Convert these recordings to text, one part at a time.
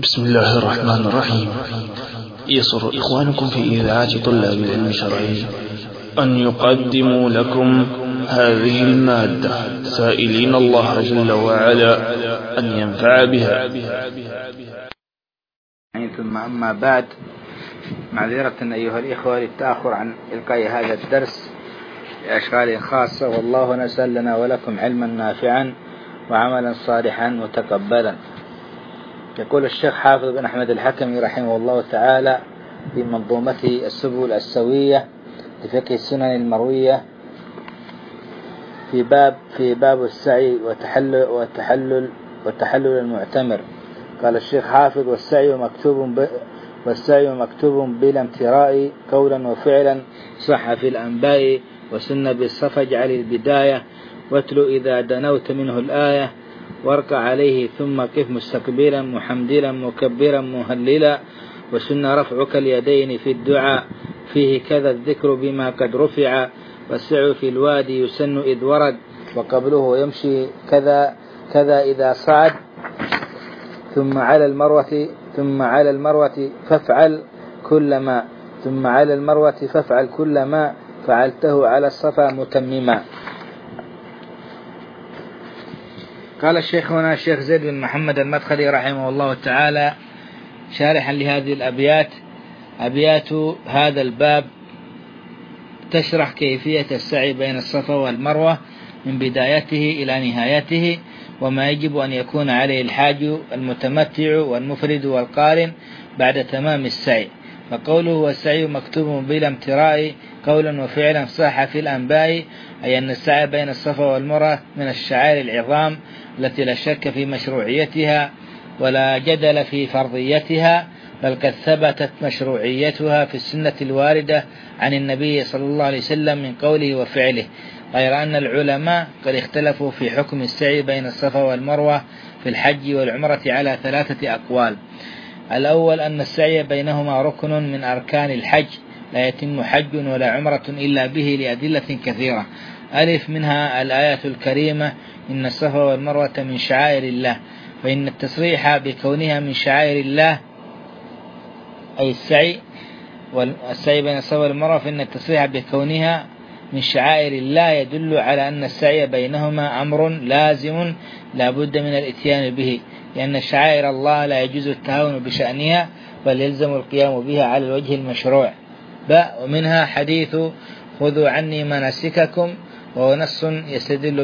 بسم الله الرحمن الرحيم. يسر إخوانكم في إذاعة طلاب العلم الشرعي أن يقدموا لكم هذه المادة سائلين الله جل وعلا أن ينفع بها. ثم أما بعد، معذرة أيها الإخوة للتأخر عن إلقاء هذا الدرس لأشغال خاصة، والله نسأل لنا ولكم علما نافعا وعملا صالحا متقبلا. يقول الشيخ حافظ بن أحمد الحكمي رحمه الله تعالى في منظومته السبل السوية لفقه السنن المروية في باب السعي وتحلل المعتمر. قال الشيخ حافظ: والسعي مكتوب بلا امتراء قولا وفعلا، صح في الأنباء وسن بالصفج على البداية، واتلو إذا دنوت منه الآية، وارقع عليه ثم قف مستقبلا محمدلا مكبرا مهللا، وسن رفعك اليدين في الدعاء، فيه كذا الذكر بما قد رفع، والسعي في الوادي يسن إذ ورد، وقبله يمشي كذا إذا صعد، ثم على المروة فافعل كل ما فعلته على الصفا متمما. قال الشيخ زيد بن محمد المدخلي رحمه الله تعالى شارحا لهذه الأبيات: أبيات هذا الباب تشرح كيفية السعي بين الصفا والمروة من بدايته إلى نهايته، وما يجب أن يكون عليه الحاج المتمتع والمفرد والقارن بعد تمام السعي. فقوله والسعي مكتوب بلا امتراء قولا وفعلا، صح في الأنباء، أي أن السعي بين الصفا والمروة من الشعائر العظام التي لا شك في مشروعيتها ولا جدل في فرضيتها، بل قد ثبتت مشروعيتها في السنة الواردة عن النبي صلى الله عليه وسلم من قوله وفعله، غير أن العلماء قد اختلفوا في حكم السعي بين الصفا والمروة في الحج والعمرة على 3 أقوال. الأول أن السعي بينهما ركن من أركان الحج، لا يتم حج ولا عمرة إلا به لأدلة كثيرة. ألف منها الآية الكريمة: إن الصفا والمروة من شعائر الله، فإن التصريح بكونها من شعائر الله أي السعي بين الصفا والمروة، فإن التصريح بكونها من شعائر الله يدل على أن السعي بينهما أمر لازم لا بد من الاتيان به، لأن شعائر الله لا يجوز التهاون بشأنها، بل يلزم القيام بها على الوجه المشروع. ومنها حديث خذوا عني مناسككم، وهو نص يستدل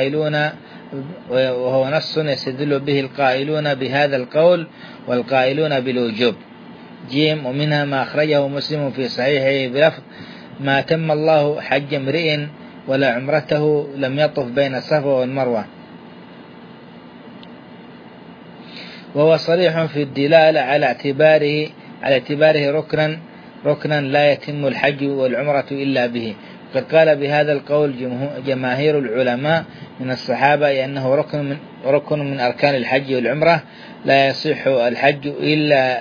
به القائلون بهذا القول والقائلون بالوجوب. جيم. ومنها ما أخرجه مسلم في صحيحه بلفظ: ما تم الله حج امرئ ولا عمرته لم يطف بين الصفا والمروة، وهو صريح في الدلالة على اعتباره ركنا لا يتم الحج والعمرة إلا به. قد قال بهذا القول جماهير العلماء من الصحابة أنه ركن من أركان الحج والعمرة، لا يصح الحج إلا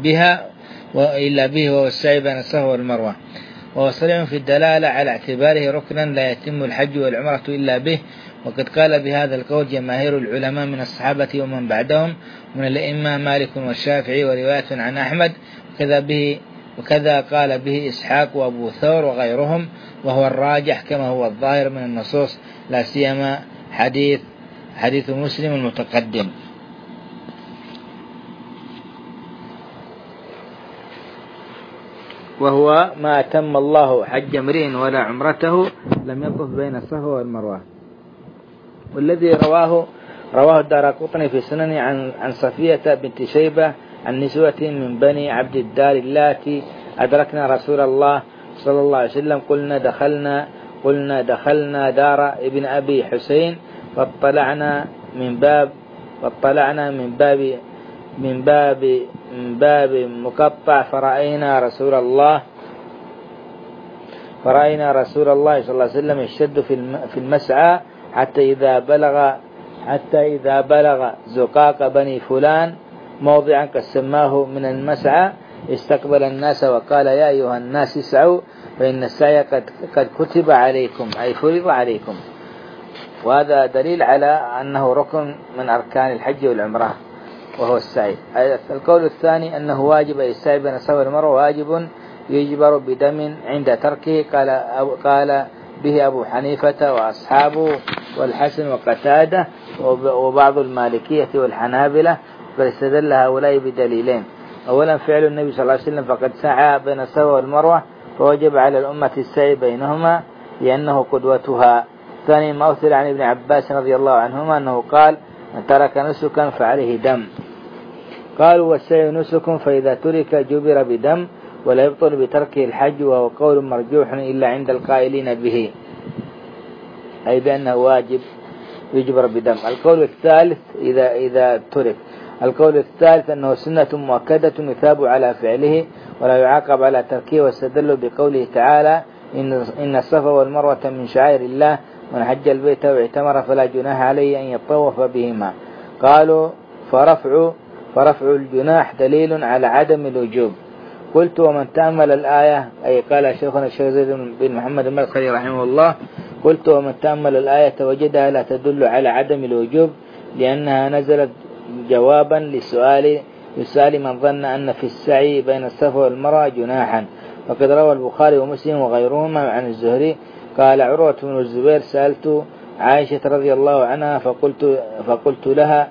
به، وهو السعي بين الصفا والمروة، وهو صريح في الدلالة على اعتباره ركنا لا يتم الحج والعمرة إلا به. وقد قال بهذا القول جماهير العلماء من الصحابة ومن بعدهم من الأئمة مالك والشافعي ورواية عن أحمد، وكذا قال به إسحاق وأبو ثور وغيرهم، وهو الراجح كما هو الظاهر من النصوص، لا سيما حديث مسلم المتقدم. وهو ما تم الله حج امرئ ولا عمرته لم يطف بين الصفا والمروة. والذي رواه الدارقطني في سنن عن صفية بنت شيبة عن نسوة من بني عبد الدار اللاتي أدركنا رسول الله صلى الله عليه وسلم، قلنا دخلنا دار ابن أبي حسين، فاطلعنا من باب مقطع، فرأينا رسول الله صلى الله عليه وسلم يشتد في المسعى حتى إذا بلغ زقاق بني فلان موضعا قسماه من المسعى، استقبل الناس وقال: يا أيها الناس اسعوا، فإن السعي قد كتب عليكم، أي فرض عليكم. وهذا دليل على أنه ركن من أركان الحج والعمرة. وهو السعي. القول الثاني أنه واجب، أي السعي بين الصفا والمروة واجب يجبر بدم عند تركه، قال به أبو حنيفة وأصحابه والحسن وقتادة وبعض المالكية والحنابلة، فاستدل هؤلاء بدليلين: أولا فعل النبي صلى الله عليه وسلم فقد سعى بين الصفا والمروة فوجب على الأمة السعي بينهما لأنه قدوتها. ثانيا ما أثر عن ابن عباس رضي الله عنهما أنه قال: من ترك نسكا فعليه دم. قالوا: والسعي نسك فإذا ترك جبر بدم، ولا يبطل بتركه الحج، وهو قول مرجوح إلا عند القائلين به، أي بأنه واجب يجبر بدم. القول الثالث إذا ترك. القول الثالث أنه سنة مؤكدة يثاب على فعله ولا يعاقب على تركه، واستدلوا بقوله تعالى: إن الصفا والمروة من شعائر الله، من حج البيت واعتمر فلا جناح عليه أن يطوف بهما. قالوا: فرفع الجناح دليل على عدم الوجوب. قلت: ومن تأمل الآية، أي قال شيخنا الشيخ زيد بن محمد المدخلي رحمه الله، قلت: ومن تأمل الآية وجدها لا تدل على عدم الوجوب، لأنها نزلت جوابا لسؤال من ظن أن في السعي بين الصفا والمروة جناحا. وقد روى البخاري ومسلم وغيرهما عن الزهري قال: عروة بن الزبير سألت عائشة رضي الله عنها فقلت لها: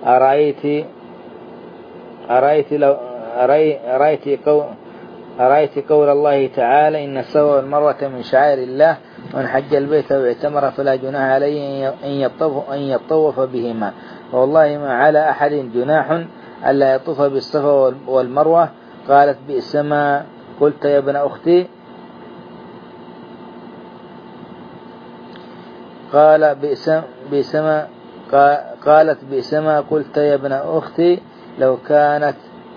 أرأيت قول الله تعالى: إن الصفا والمروة من شعائر الله، ومن حج البيت واعتمر فلا جناح عليه أن يطوف بهما، والله ما على أحد جناح ألا يطوف بالصفا والمروة. قالت: بئس ما قلت يا ابن أختي. قالت: بئس ما قلت يا ابن أختي، لو كانت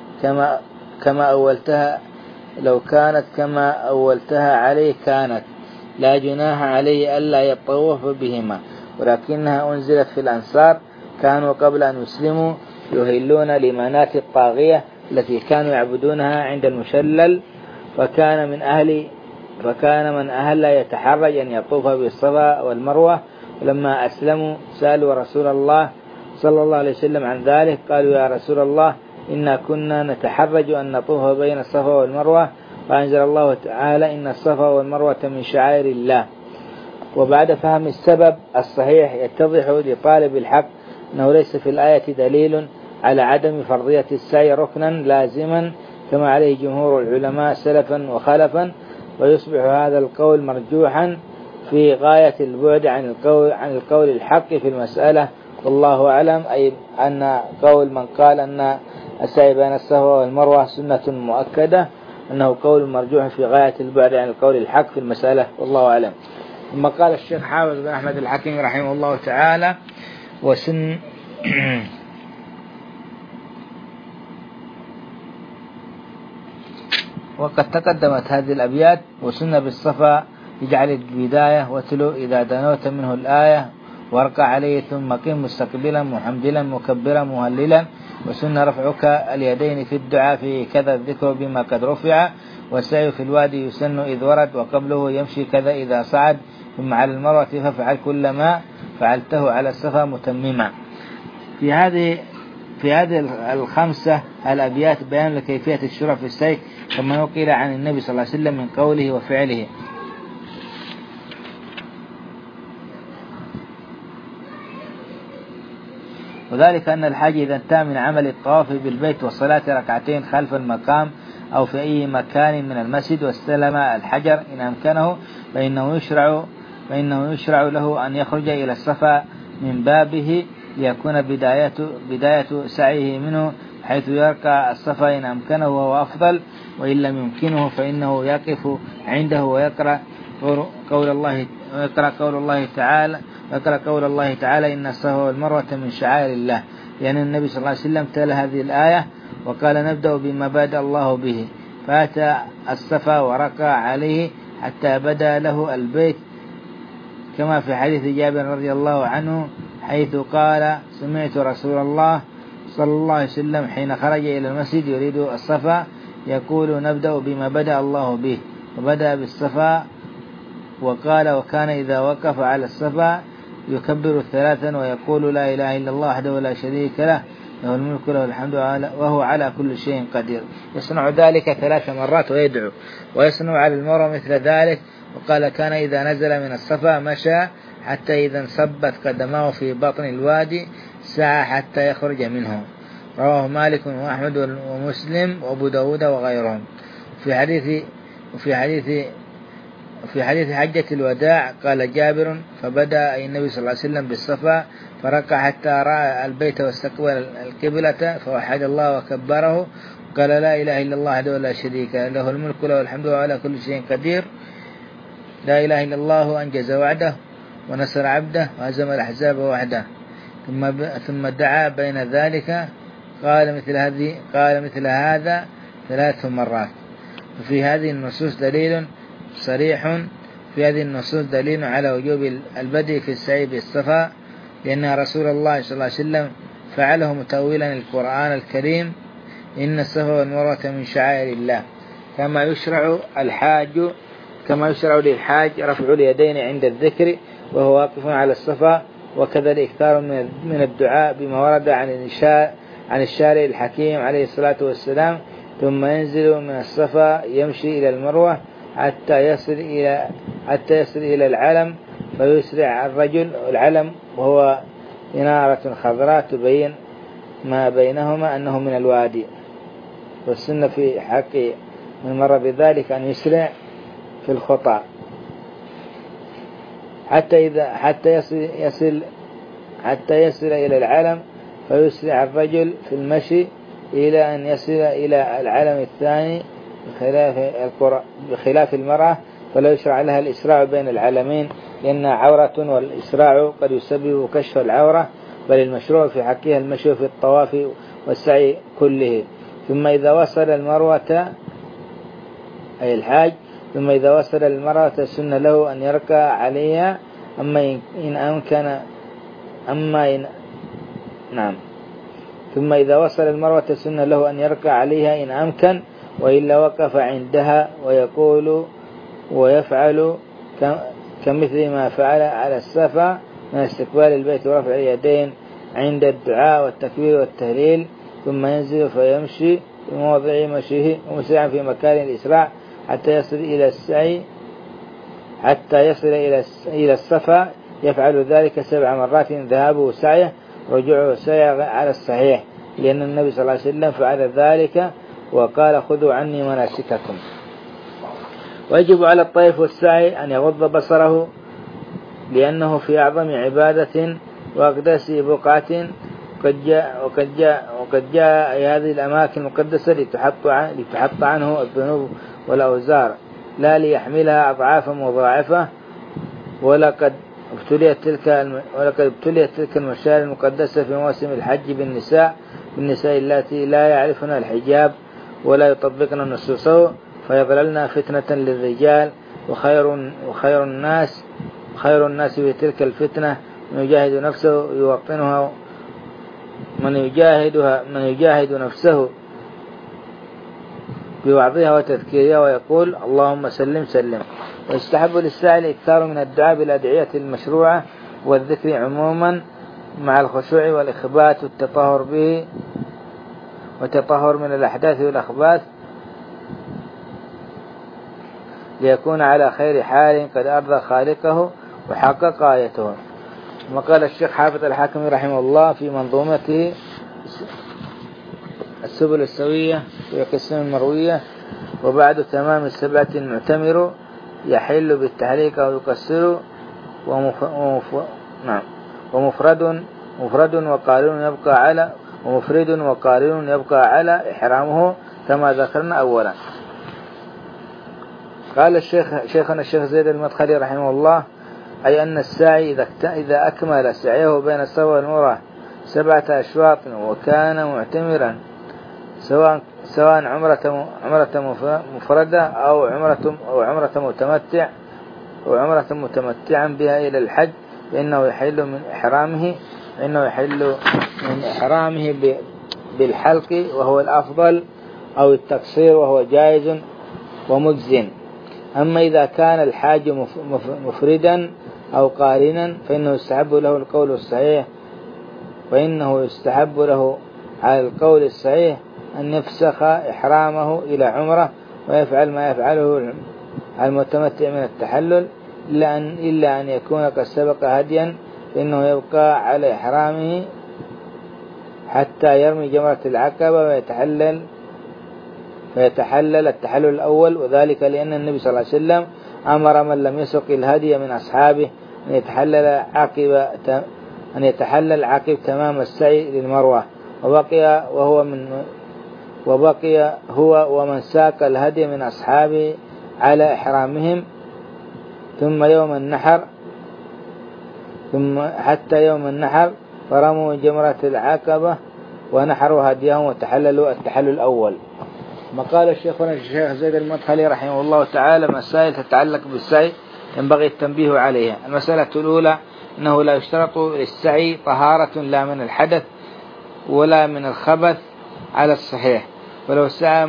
كما أولتها عليه كانت، لا جناح عليه ألا يطوف بهما، ولكنها أنزلت في الأنصار، كانوا قبل أن يسلموا يهلون لمنات الطاغية التي كانوا يعبدونها عند المشلل، فكان من أهل يتحرج أن يطوف بالصفا والمروة. ولما أسلموا سألوا رسول الله صلى الله عليه وسلم عن ذلك، قالوا: يا رسول الله، إنا كنا نتحرج أن نطوف بين الصفا والمروة، فأنزل الله تعالى: إن الصفا والمروة من شعائر الله. وبعد فهم السبب الصحيح يتضح لطالب الحق أنه ليس في الآية دليل على عدم فرضية السعي ركنا لازما كما عليه جمهور العلماء سلفا وخلفا، ويصبح هذا القول مرجوحا في غاية البعد عن القول الحق في المسألة، والله أعلم. أي أن قول من قال أن السعي بين الصفا والمروة سنة مؤكدة أنه قول مرجوح في غاية البعد عن القول الحق في المسألة، والله أعلم. ثم قال الشيخ حافظ بن أحمد الحكيم رحمه الله تعالى: وقد تقدمت هذه الأبيات: وسن بالصفا اجعل البداية، وتلو إذا دنوت منه الآية، وارقى عليه ثم قم مستقبلا محمدلا مكبرا مهللا، وسن رفعك اليدين في الدعاء، في كذا الذكر بما قد رفع، والسعي في الوادي يسن إذ ورد، وقبله يمشي كذا إذا صعد، ثم على المروة فافعل كل ما فعلته على الصفا متمما. في هذه الخمسة الأبيات بيان لكيفية الشرع في السعي كما نقل عن النبي صلى الله عليه وسلم من قوله وفعله. وذلك أن الحاج إذا انتهى من عمل الطواف بالبيت والصلاة ركعتين خلف المقام أو في أي مكان من المسجد واستلم الحجر إن أمكنه، فإنه يشرع له أن يخرج إلى الصفا من بابه ليكون بداية سعيه منه، حيث يرقى الصفا إن أمكنه وهو أفضل، وإن لم يمكنه فإنه يقف عنده ويقرأ قول الله تعالى: إن الصفا والمروة من شعائر الله، لأن النبي صلى الله عليه وسلم تلا هذه الآية وقال: نبدأ بما بدأ الله به، فأتى الصفا ورقى عليه حتى بدا له البيت، كما في حديث جابر رضي الله عنه حيث قال: سمعت رسول الله صلى الله عليه وسلم حين خرج إلى المسجد يريد الصفا يقول: نبدأ بما بدأ الله به، وبدأ بالصفا. وقال: وكان إذا وقف على الصفا يكبر 3 ويقول: لا إله إلا الله وحده لا شريك له، له الملك له الحمد وهو على كل شيء قدير. يصنع ذلك 3 مرات ويدعو، ويصنع على المروة مثل ذلك. وقال كان إذا نزل من الصفا مشى حتى إذا انصبت قدماه في بطن الوادي سعى حتى يخرج منه. رواه مالك وأحمد ومسلم وأبو داود وغيرهم. في حديث حجة الوداع قال جابر فبدأ النبي صلى الله عليه وسلم بالصفا فركع حتى رأى البيت واستقبل القبلة فوحد الله وكبره قال لا إله إلا الله وحده لا شريك له الملك له الحمد وعلى كل شيء قدير. لا إله إلا الله أنجز وعده ونصر عبده وهزم الأحزاب وحده. ثم دعا بين ذلك قال مثل هذا 3 مرات. وفي هذه النصوص دليل صريح على وجوب البدء في السعي بالصفا، لأن رسول الله صلى الله عليه وسلم فعله متأولا القرآن الكريم إن الصفا والمروة من شعائر الله، كما يشرع للحاج رفع اليدين عند الذكر وهو واقف على الصفا، وكذا الإكثار من الدعاء بما ورد عن الشارع الحكيم عليه الصلاة والسلام. ثم ينزل من الصفا يمشي إلى المروة حتى يصل إلى العلم فيسرع الرجل. العلم وهو إنارة خضراء تبين ما بينهما أنه من الوادي، والسنة في حق من مر بذلك أن يسرع في الخطى حتى يصل إلى العلم فيسرع الرجل في المشي إلى أن يصل إلى العلم الثاني، بخلاف المرأة فلا يشرع لها الإسراع بين العلمين لأنها عورة، والإسراع قد يسبب كشف العورة، بل المشروع في حقها المشي في الطواف والسعي كله. ثم إذا وصل المروة أي الحاج سن له أن يركع عليها ثم إذا وصل المروة سن له أن يركع عليها إن أمكن، وإلا وقف عندها ويقول ويفعل كمثل ما فعل على الصفا من استقبال البيت ورفع اليدين عند الدعاء والتكبير والتهليل. ثم ينزل فيمشي في موضع مشيه ومسرعا في مكان الإسراع حتى يصل إلى الصفا. يفعل ذلك 7 مرات ذهابه سعيه رجوعه سعيه على الصحيح، لأن النبي صلى الله عليه وسلم فعل ذلك وقال خذوا عني مناسككم. ويجب على الطائف والسعي أن يغض بصره، لأنه في أعظم عبادة وأقدس بقعة. وقد جاء هذه الأماكن المقدسة لتحط عنه الذنوب والأوزار لا ليحملها أضعافا مضاعفة. ولقد ابتليت تلك المشاعر المقدسة في موسم الحج بالنساء التي لا يعرفن الحجاب ولا يطبقن نصوصه فيضللن فتنة للرجال. وخير الناس في تلك الفتنة من يجاهد نفسه يوطنها من يجاهد نفسه بوعظها وتذكيرها ويقول اللهم سلم سلم. ويستحب للساعي الإكثار من الدعاء بالأدعية المشروعة والذكر عموما مع الخشوع والإخبات والتطهر به وتطهر من الأحداث والأخباث، ليكون على خير حال قد أرضى خالقه وحقق آيته. وقال الشيخ حافظ الحاكم رحمه الله في منظومته السبل السوية في قسم المروية: وبعد تمام 7 المعتمر يحل بالتحريك أو يقصر، ومفرد وقارن يبقى على إحرامه كما ذكرنا أولا. قال شيخنا الشيخ زيد المدخلي رحمه الله: أي أن الساعي إذا أكمل سعيه بين الصفا والمروة 7 أشواط وكان معتمرا سواء عمرة مفردة أو عمرة متمتعا بها إلى الحج، فإنه يحل من إحرامه بالحلق وهو الأفضل أو التقصير وهو جائز ومجزٍ. أما إذا كان الحاج مفردا أو قارنا فإنه يستحب له القول الصحيح، وإنه يستحب له على القول الصحيح أن يفسخ إحرامه إلى عمره ويفعل ما يفعله المتمتع من التحلل إلا أن يكون قد سبق هديا، فإنه يبقى على إحرامه حتى يرمي جمرة العقبة ويتحلل التحلل الأول، وذلك لأن النبي صلى الله عليه وسلم أمر من لم يسق الهدي من أصحابه أن يتحلل عقب تمام السعي للمروة، وبقي هو ومن ساق الهدي من أصحابه على إحرامهم حتى يوم النحر فرموا جمرة العقبة ونحروا هديهم وتحللوا التحلل الأول. مقال الشيخ زيد المدخلي رحمه الله تعالى مسائل تتعلق بالسعي ينبغي التنبيه عليها. المسألة الأولى أنه لا يشترط للسعي طهارة لا من الحدث ولا من الخبث على الصحيح، فلو سعى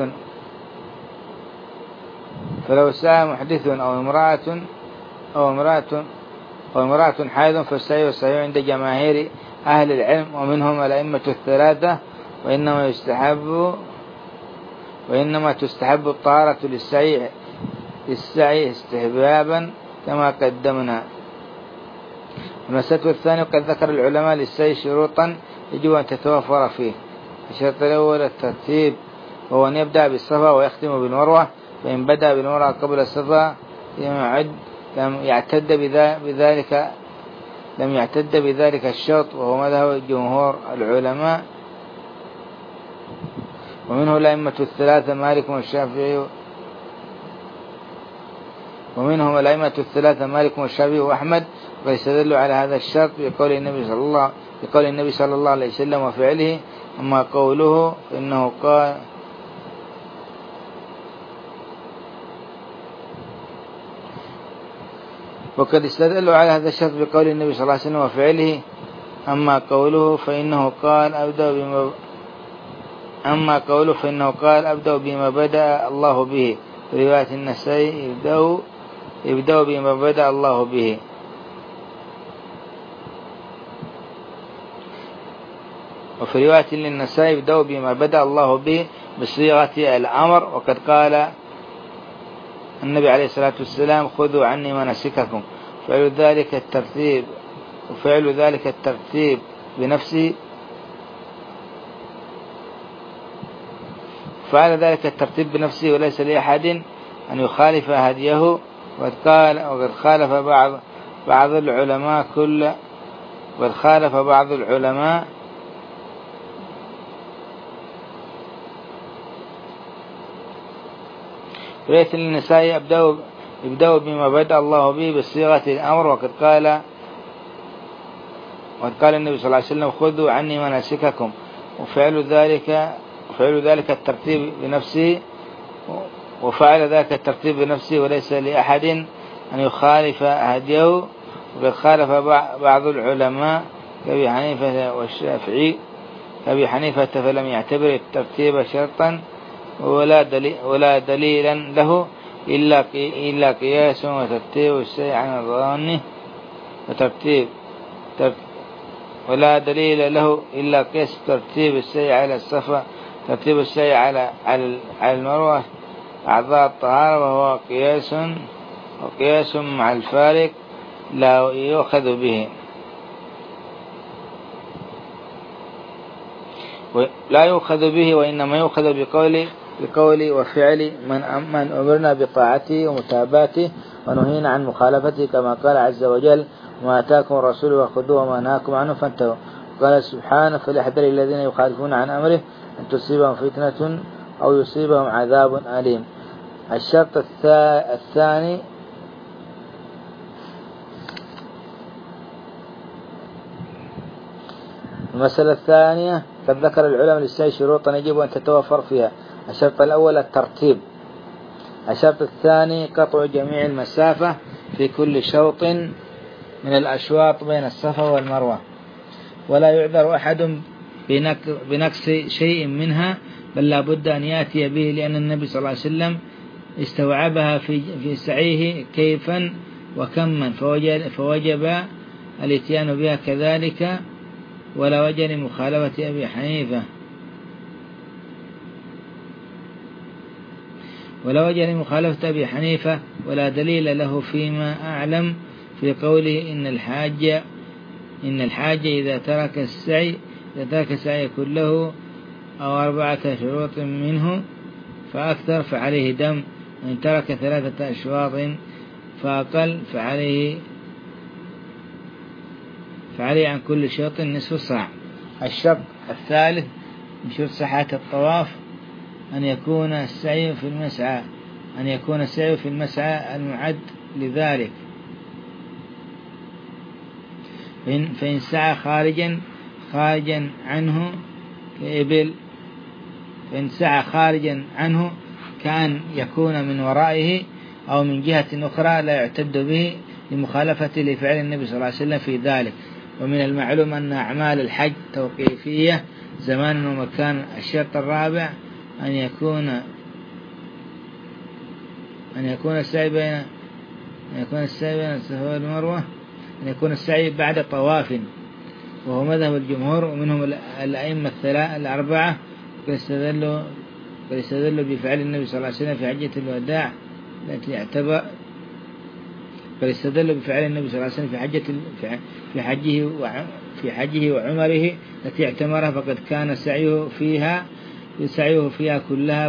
محدث أو امرأة حائض فالسعي والسعي عند جماهير أهل العلم ومنهم الأئمة الثلاثة، وإنما تستحب الطهارة للسعي استحبابا كما قدمنا. المسألة الثانية قد ذكر العلماء للسعي شروطا يجب أن تتوفر فيه. الشرط الأول الترتيب، وهو أن يبدأ بالصفا ويختم بالمروة، فإن بدأ بالمروة قبل الصفا لم يعتد بذلك الشرط، وهو مذهب جمهور العلماء ومنه الأئمة الثلاثة مالك والشافعي وأحمد، ويستدل على هذا الشرط بقول النبي صلى الله عليه وسلم وفعله. أما قوله فإنه قال وقد استدلوا على هذا الشرط بقول النبي صلى الله عليه وسلم وفعله. أما قوله فإنه قال أبدأ بما بدأ الله به، في رواية النسائي ابدأوا بما بدأ الله به. وفي رواية للنسائي ابدأوا بما بدأ الله به بصيغة الأمر. وقد قال النبي عليه الصلاة والسلام خذوا عني مناسككم، فعل ذلك الترتيب بنفسه وليس لأحد أن يخالف هديه. وقد خالف بعض العلماء رواية النسائي ابدأوا بما بدأ الله به بصيغة الأمر. وقد قال النبي صلى الله عليه وسلم خذوا عني مناسككم، وفعل ذلك الترتيب بنفسه وليس لأحد أن يخالف هديه. وقد خالف بعض العلماء كأبي حنيفة والشافعي. أبي حنيفة فلم يعتبر الترتيب شرطا ولا دليلا له إلا قياس وترتيب الشيء عن ظنه ولا دليل له إلا قياس ترتيب الشيء على الصفا، ترتيب الشيء على المروة أعضاء الطهارة، وهو قياس مع الفارق لا يؤخذ به وإنما يؤخذ بقول وفعل من أمرنا بطاعته ومتابعته ونهينا عن مخالفته، كما قال عز وجل ما آتاكم الرسول فخذوه وما نهاكم عنه فانتهوا. قال سبحانه فليحذر الذين يخالفون عن أمره أن تصيبهم فتنة أو يصيبهم عذاب أليم. الشرط الثاني المسألة الثانية قد ذكر العلماء للسعي شروطا يجب أن تتوفر فيها. الشرط الأول الترتيب. الشرط الثاني قطع جميع المسافة في كل شوط من الأشواط بين الصفا والمروة، ولا يعذر أحد بنقص شيء منها، بل لا بد أن يأتي به، لأن النبي صلى الله عليه وسلم استوعبها في سعيه كيفا وكما، فوجب الاتيان بها كذلك ولا وجه لمخالفة أبي حنيفة ولا دليل له فيما أعلم في قوله إن الحاج إذا ترك السعي كله أو 4 شروط منه فأكثر فعليه دم، وإن ترك 3 أشواط فأقل فعليه عن كل شوط نصف صاع. الشرط الثالث من شروط صحة الطواف أن يكون السعي في المسعى المعد لذلك، فإن سعى خارجا عنه كإبل، فإن سعى خارجا عنه كأن يكون من ورائه أو من جهة أخرى لا يعتد به لمخالفة لفعل النبي صلى الله عليه وسلم في ذلك. ومن المعلوم أن أعمال الحج توقيفية زمانا ومكان. الشرط الرابع أن يكون السعي بين الصفا والمروة، أن يكون السعي بعد طواف، وهو مذهب الجمهور ومنهم الأئمة الأربعة، فاستدلوا بفعل النبي صلى الله عليه وسلم في حجة الوداع في حجه وعمره التي اعتمرها، فقد كان سعيه فيها كلها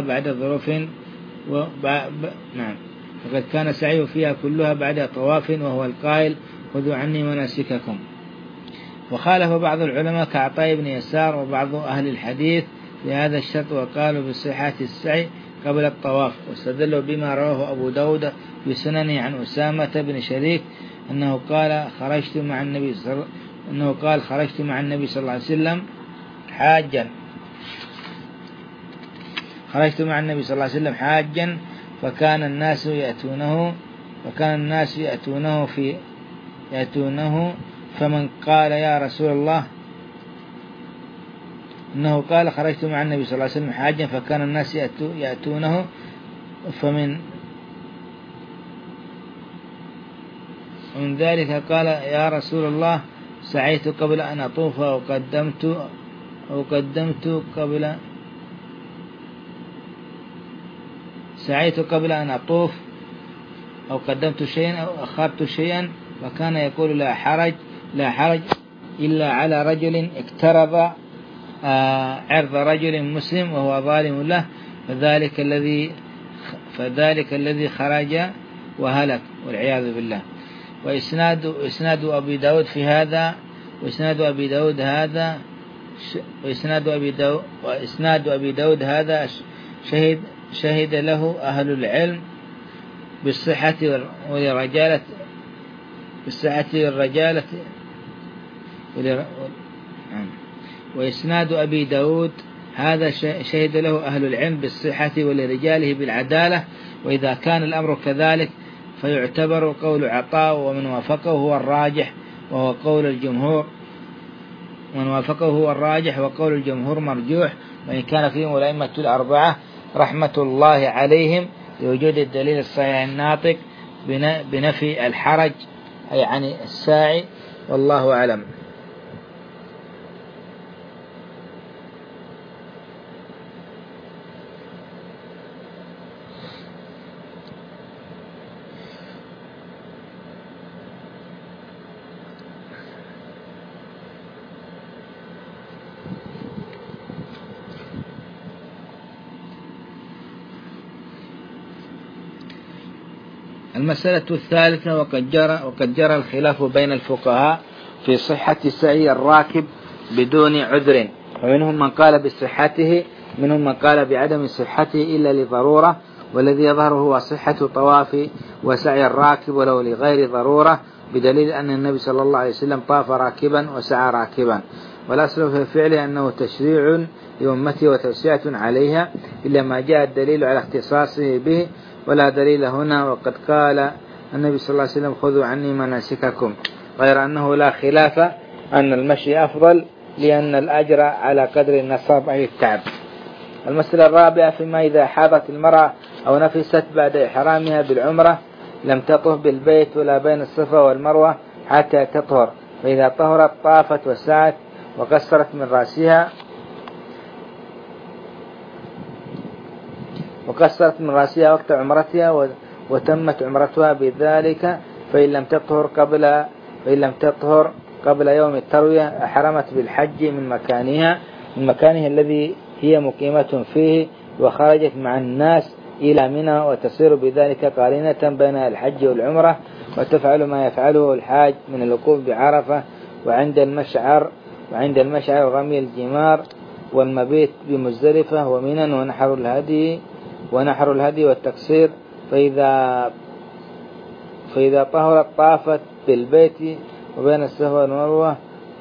بعد طواف، وهو القائل خذوا عني مناسككم. وخالف بعض العلماء كعطاء بن يسار وبعض أهل الحديث بهذا الشرط، وقالوا بصحة السعي قبل الطواف، واستدلوا بما رواه أبو داود في سننه عن أسامة بن شريك أنه قال خرجت مع النبي صلى الله عليه وسلم حاجا فكان الناس يأتونه فمن قال يا رسول الله، إنه قال خرجت مع النبي صلى الله عليه وسلم حاجا فكان الناس يأتونه ومن ذلك قال يا رسول الله سعيت قبل أن أطوف أو قدمت شيئا أو أخرت شيئا، وكان يقول لا حرج إلا على رجل اقترض عرض رجل مسلم وهو ظالم له، فذلك الذي خرج وهلك والعياذ بالله. وإسناد أبي داود هذا شهد له أهل العلم بالصحة والرجالة وإسناد أبي داود هذا شهد له أهل العلم بالصحة ولرجاله بالعدالة. وإذا كان الأمر كذلك فيعتبر قول عطاء ومن وافقه هو الراجح، وقول الجمهور مرجوح، وإن كان فيهم الأئمة الأربعة رحمة الله عليهم لوجود الدليل الصحيح الناطق بنفي الحرج أي عن الساعي، والله أعلم. المسألة الثالثة وقد جرى الخلاف بين الفقهاء في صحة سعي الراكب بدون عذر، ومنهم من قال بصحته، منهم من قال بعدم صحته إلا لضرورة، والذي يظهر هو صحة طواف وسعي الراكب ولو لغير ضرورة، بدليل أن النبي صلى الله عليه وسلم طاف راكبا وسعى راكبا، والأصل في فعله أنه تشريع لأمته وتوسعة عليها، إلا ما جاء الدليل على اختصاصه به، ولا دليل هنا. وقد قال النبي صلى الله عليه وسلم خذوا عني مناسككم، غير أنه لا خلاف أن المشي أفضل، لأن الأجر على قدر النصاب أي التعب. المسألة الرابعة فيما إذا حاضت المرأة أو نفست بعد إحرامها بالعمرة لم تطف بالبيت ولا بين الصفا والمروة حتى تطهر، فإذا طهرت طافت وسعت وقصرت من رأسها وقت عمرتها وتمت عمرتها بذلك. فإن لم تطهر قبل يوم التروية أحرمت بالحج من مكانها الذي هي مقيمة فيه، وخرجت مع الناس إلى منى، وتصير بذلك قارنة بين الحج والعمرة، وتفعل ما يفعله الحاج من الوقوف بعرفة وعند المشعر ورمي الجمار والمبيت بمزدلفة ومنى ونحر الهدي والتقصير. فإذا طهرت طافت بالبيت وبين الصفا والمروة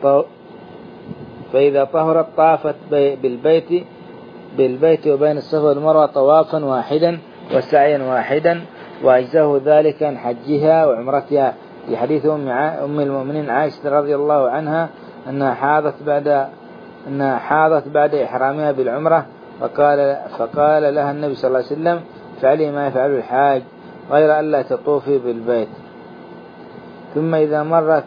بالبيت وبين الصفا والمروة طوافا واحدا وسعيا واحدا، وأجزاه ذلك عن حجها وعمرتها. في حديث أم المؤمنين عائشة رضي الله عنها أنها حاضت بعد إحرامها بالعمرة، فقال لها النبي صلى الله عليه وسلم: فعلي ما يفعل الحاج غير ألا تطوفي بالبيت. ثم إذا مرت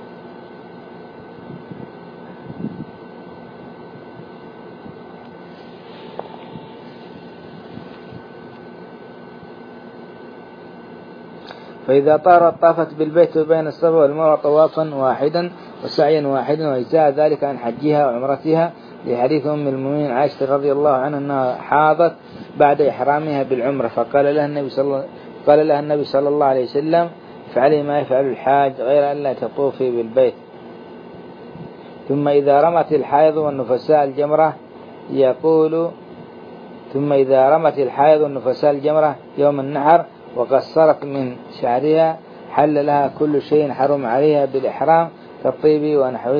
فإذا طافت بالبيت وبين الصفا والمروة طوافا واحدا وسعيا واحدا، وأجزاء ذلك عن حجها وعمرتها. لحديث أم المؤمنين عائشة رضي الله عنها أنها حاضت بعد إحرامها بالعمرة، فقال لها النبي صلى الله عليه وسلم: فعلي ما يفعل الحاج غير أن لا تطوفي بالبيت. ثم إذا رمت الحائض والنفساء الجمرة يوم النحر وقصرت من شعرها حل لها كل شيء حرم عليها بالإحرام كالطيب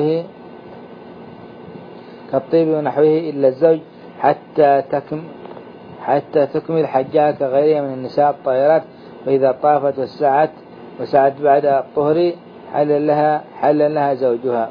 ونحوه إلا الزوج حتى تكمل حجها كغيرها من النساء الطاهرات. فإذا طافت وسعت بعد الطهر حل لها زوجها.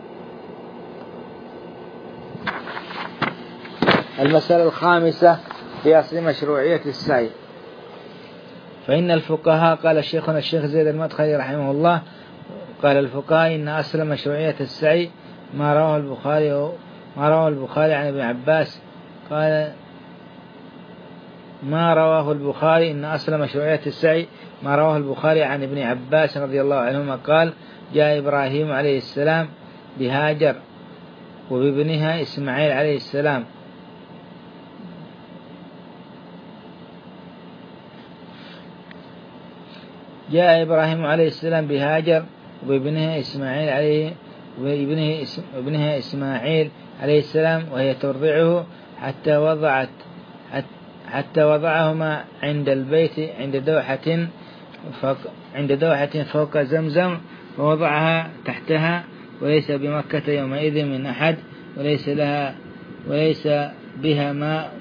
المسألة الخامسة في أصل مشروعية السعي. فإن الفقهاء، قال شيخنا الشيخ زيد المدخلي رحمه الله، قال الفقهاء إن أصل مشروعية السعي ما رواه البخاري عن ابن عباس قال إن أصل مشروعية السعي ما رواه البخاري عن ابن عباس رضي الله عنهما قال: جاء إبراهيم عليه السلام بهاجر وبابنها إسماعيل عليه السلام وابنها إسماعيل عليه السلام وهي ترضعه حتى وضعهما عند البيت عند دوحة فوق زمزم، ووضعها تحتها، وليس بمكة يومئذ من أحد، وليس بها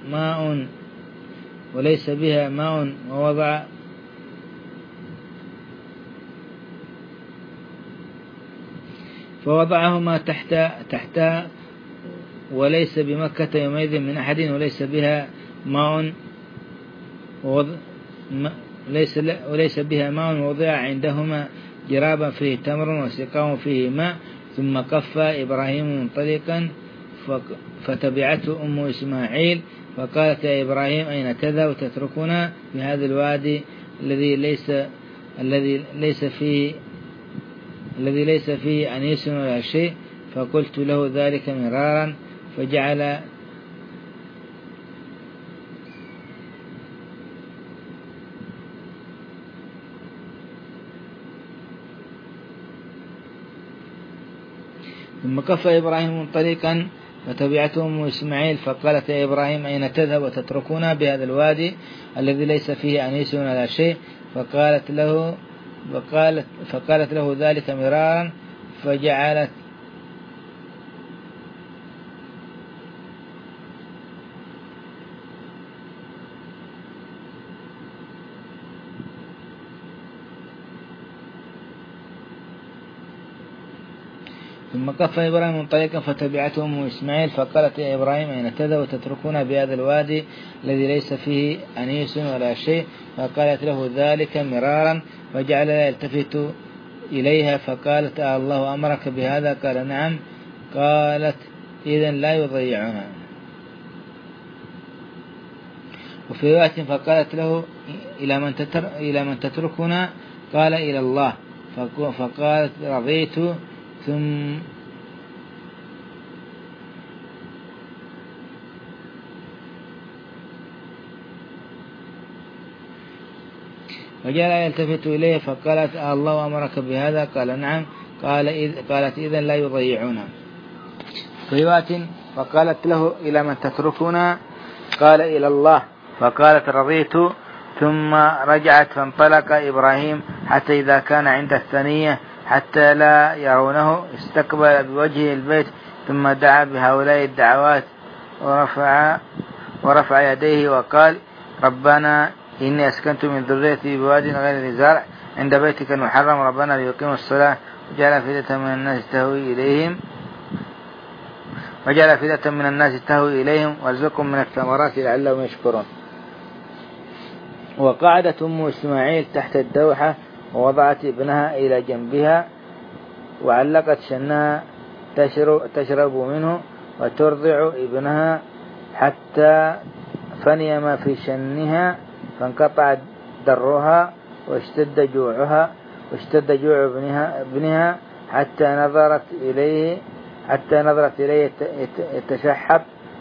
ماء فوضعهما تحتها، وليس بمكة يومئذ من أحد، وليس بها ماء ووضع عندهما جرابا فيه تمر وسقاء فيه ماء. ثم قف إبراهيم منطلقا فتبعته أم إسماعيل فقالت: يا إبراهيم أين تذهب تتركنا في هذا الوادي الذي ليس فيه أنيس ولا شيء؟ فقلت له ذلك مرارا فجعل ثم كف إبراهيم منطلقا فتبعته أم إسماعيل فقالت: يا إبراهيم أين تذهب وتتركنا بهذا الوادي الذي ليس فيه أنيس ولا شيء؟ فقالت له ذلك مرارا فجعلت ثم كف إبراهيم منطلقا فتبعته أم إسماعيل فقالت: يا إبراهيم أين تذهب وتتركنا بهذا الوادي الذي ليس فيه أنيس ولا شيء؟ فقالت له ذلك مرارا فجعل يلتفت إليها فقالت: الله أمرك بهذا؟ قال: نعم. قالت: إذن لا يضيعنا. وفي رواية فقالت له إلى من تتركنا؟ قال إلى الله. فقالت رضيت. ثم وجاء يلتفت إليه فقالت الله أمرك بهذا؟ قال نعم. قالت إذن لا يضيعنا. في رواية فقالت له إلى من تتركنا؟ قال إلى الله. فقالت رضيت. ثم رجعت فانطلق إبراهيم حتى إذا كان عند الثنية حتى لا يرونه استقبل بوجهه البيت ثم دعا بهؤلاء الدعوات ورفع يديه وقال ربنا إني أسكنت من ذريتي بواد غير ذي زرع عند بيتك المحرم ربنا ليقيموا الصلاة وجعل أفئدة من الناس تهوي إليهم وارزقهم من الثمرات لعلهم يشكرون. وقعدت أم إسماعيل تحت الدوحة ووضعت ابنها إلى جنبها وعلقت شنها تشرب منه وترضع ابنها حتى فني ما في شنها فانقطع درها واشتد جوع ابنها حتى نظرت إليه يتشحب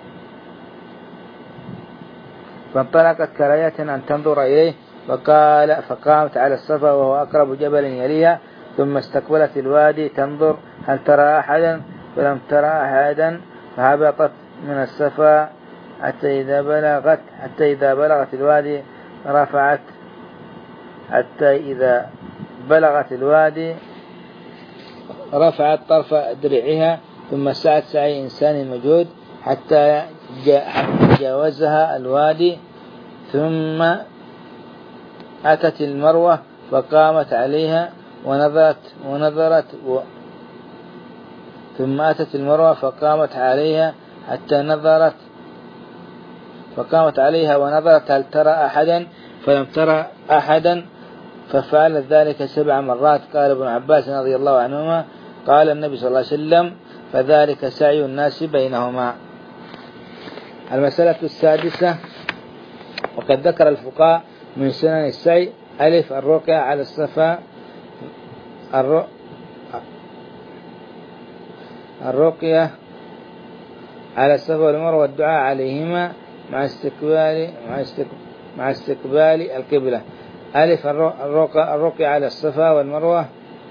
فانطلقت كراية أن تنظر إليه فقامت على الصفا وهو أقرب جبل يليها ثم استقبلت الوادي تنظر هل ترى أحدا فلم ترى أحدا فهبطت من الصفا حتى إذا بلغت الوادي رفعت طرف درعها ثم سعت سعي إنسان موجود حتى جاوزها الوادي ثم أتت المروة فقامت عليها ونظرت ثم أتت المروة فقامت عليها ونظرت هل ترى أحدا فلم ترى أحدا ففعلت ذلك 7 مرات. قال ابن عباس رضي الله عنهما قال النبي صلى الله عليه وسلم فذلك سعي الناس بينهما. المسألة السادسة وقد ذكر الفقهاء من سنن السعي ألف الرقية على الصفا والمروة والدعاء عليهما مع استقبال القبلة. ألف الرقية على الصفا والمروة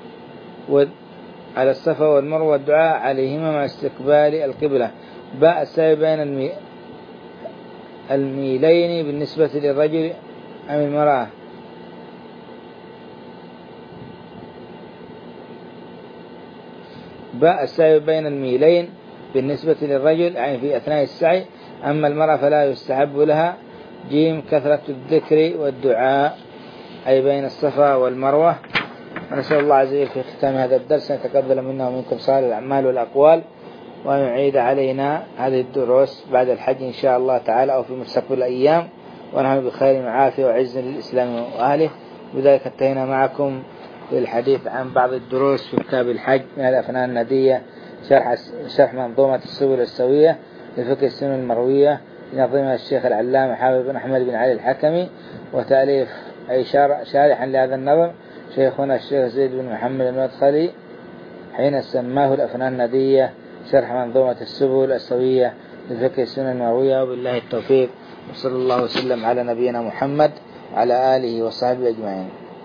والدعاء عليهما مع استقبال القبلة. باء السعي بين الميلين بالنسبة للرجل أم المرأة. باء السعي بين الميلين بالنسبة للرجل يعني في أثناء السعي، أما المرأة فلا يستحب لها. جيم كثرة الذكر والدعاء أي بين الصفا والمروة. ونسأل الله عز وجل في ختام هذا الدرس أن يتقبل منا ومنكم صالح الأعمال والأقوال وأن يعيد علينا هذه الدروس بعد الحج إن شاء الله تعالى أو في مستقبل الأيام ونحن بخير وعافية وعز للإسلام وأهله. بذلك انتهينا معكم للحديث عن بعض الدروس في كتاب الحج من الأفنان الندية شرح منظومة السبل السوية لفقه السنن المروية ينظمها الشيخ العلامة حافظ بن أحمد بن علي الحكمي، وتأليف أي شارحا لهذا النظم شيخنا الشيخ زيد بن محمد المدخلي حين سماه الأفنان الندية شرح منظومة السبل السوية لفقه السنن المروية. وبالله التوفيق، وصلى الله وسلم على نبينا محمد وعلى آله وصحبه أجمعين.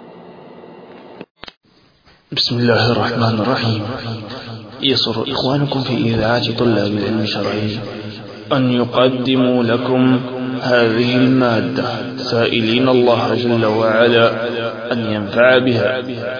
بسم الله الرحمن الرحيم. يسر إخوانكم في إذاعة طلاب العلم الشرعي أن يقدموا لكم هذه المادة سائلين الله جل وعلا أن ينفع بها.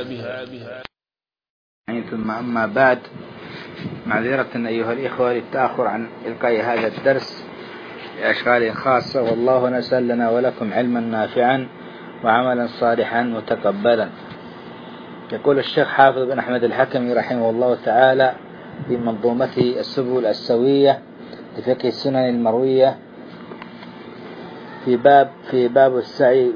ثم أما بعد، معذرة أيها الإخوة للتأخر عن إلقاء هذا الدرس لأشغال خاصة، والله نسأل لنا ولكم علما نافعا وعملا صالحا متقبلا. يقول الشيخ حافظ بن أحمد الحكمي رحمه الله تعالى في منظومته السبل السوية لفقه السنن المروية في باب السعي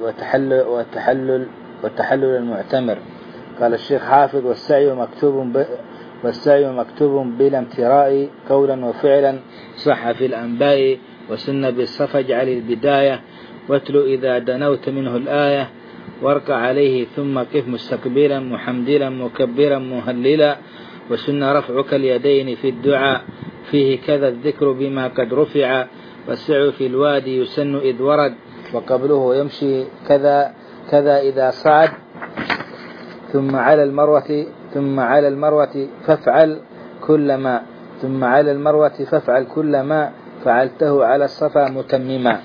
وتحلل المعتمر. قال الشيخ حافظ: والسعي والسعي مكتوب بلا امتراء قولا وفعلا صح في الأنباء وسن بالصفا اجعل البداية واتلو إذا دنوت منه الآية واركع عليه ثم قف مستقبلا محمدلا مكبرا مهللا وسن رفعك اليدين في الدعاء فيه كذا الذكر بما قد رفع والسعي في الوادي يسن إذ ورد وقبله يمشي كذا إذا صعد ثم على المروة فافعل كل ما فعلته على الصفا متمما.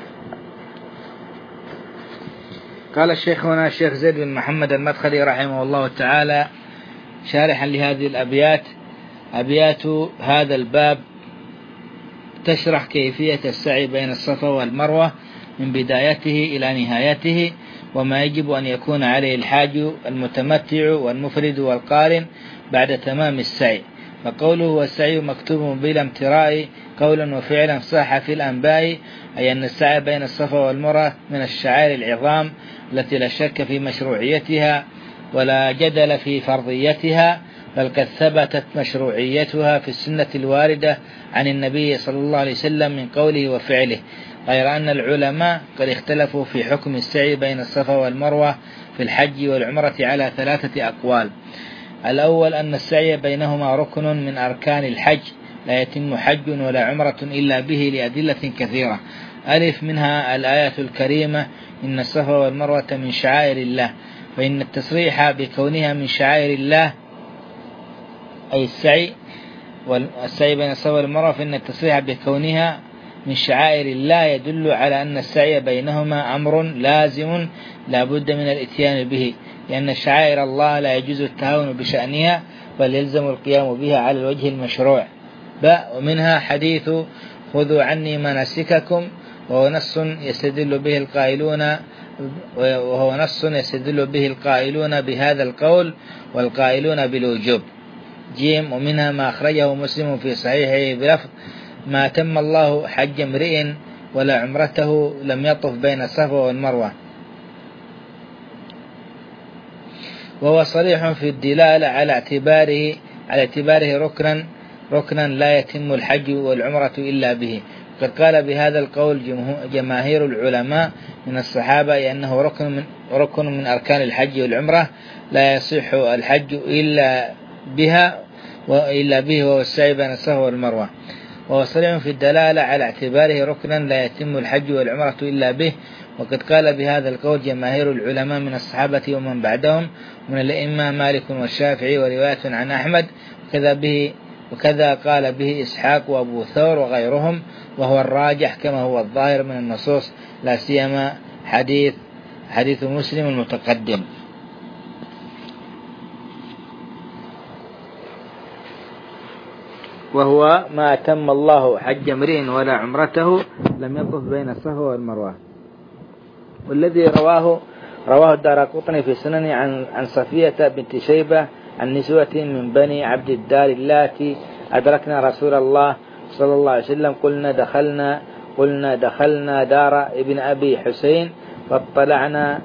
قال الشيخ هنا الشيخ زيد بن محمد المدخلي رحمه الله تعالى شارحا لهذه الأبيات: أبيات هذا الباب تشرح كيفية السعي بين الصفا والمروة من بدايته إلى نهايته، وما يجب أن يكون عليه الحاج المتمتع والمفرد والقارن بعد تمام السعي. فقوله والسعي مكتوب بلا امتراء قولا وفعلا صح في الأنباء، أي أن السعي بين الصفا والمروة من الشعائر العظام التي لا شك في مشروعيتها ولا جدل في فرضيتها، بل قد ثبتت مشروعيتها في السنة الواردة عن النبي صلى الله عليه وسلم من قوله وفعله، غير أن العلماء قد اختلفوا في حكم السعي بين الصفا والمروة في الحج والعمرة على 3 أقوال. الأول أن السعي بينهما ركن من أركان الحج لا يتم حج ولا عمرة إلا به لأدلة كثيرة. ألف منها الآية الكريمة إن الصفا والمروة من شعائر الله، فإن التصريح بكونها من شعائر الله أي السعي بين الصفا والمروة، فإن التصريح بكونها من شعائر الله يدل على أن السعي بينهما أمر لازم لا بد من الاتيان به، لأن شعائر الله لا يجوز التهاون بشأنها بل يلزم القيام بها على الوجه المشروع. ومنها حديث خذوا عني مناسككم، وهو نص يستدل به القائلون بهذا القول والقائلون بالوجوب. جيم. ومنها ما أخرجه مسلم في صحيحه بلفظ ما تم الله حج امرئ ولا عمرته لم يطف بين الصفا والمروة، وهو صريح في الدلالة على اعتباره ركنا لا يتم الحج والعمرة إلا به. قد قال بهذا القول جماهير العلماء من الصحابة أنه ركن من أركان الحج والعمرة لا يصح الحج إلا به وهو السعي بين الصفا والمروة، وهو صريح في الدلالة على اعتباره ركنا لا يتم الحج والعمرة إلا به. وقد قال بهذا القول جماهير العلماء من الصحابة ومن بعدهم من الأئمة مالك والشافعي ورواية عن أحمد، وكذا قال به إسحاق وأبو ثور وغيرهم، وهو الراجح كما هو الظاهر من النصوص، لا سيما حديث مسلم المتقدم. وهو ما أتم الله حج امرئ ولا عمرته لم يطف بين الصفا والمروة. والذي رواه الدارقطني في سنن عن صفية بنت شيبة عن نسوة من بني عبد الدار اللاتي أدركنا رسول الله صلى الله عليه وسلم قلنا دخلنا دار ابن أبي حسين فاطلعنا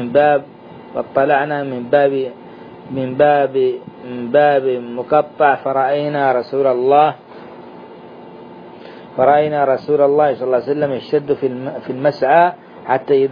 من باب مقطع فرأينا رسول الله صلى الله عليه وسلم يشتد في المسعى حتى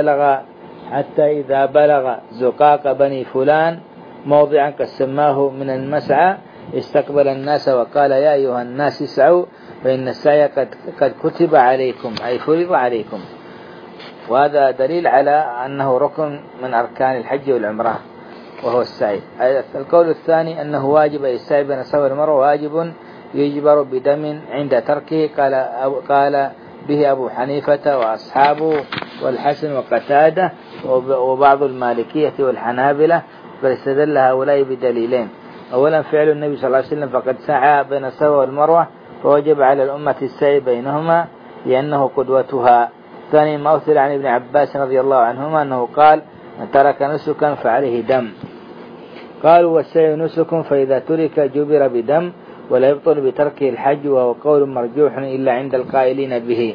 إذا بلغ زقاق بني فلان موضعا قسماه من المسعى استقبل الناس وقال يا أيها الناس اسعوا فإن السعي قد كتب عليكم أي فرض عليكم. وهذا دليل على أنه ركن من أركان الحج والعمرة وهو السعي. القول الثاني أنه واجب أي السعي بين الصفا والمروة واجب يجبر بدم عند تركه، قال به أبو حنيفة وأصحابه والحسن وقتادة وبعض المالكية والحنابلة، فاستدل هؤلاء بدليلين: أولا فعل النبي صلى الله عليه وسلم فقد سعى بين الصفا والمروة فوجب على الأمة السعي بينهما لأنه قدوتها. ثانيا ما أثر عن ابن عباس رضي الله عنهما أنه قال من ترك نسكا فعليه دم. قالوا والسعي نسك فإذا ترك جبر بدم ولا يبطل بتركه الحج، وهو قول مرجوح إلا عند القائلين به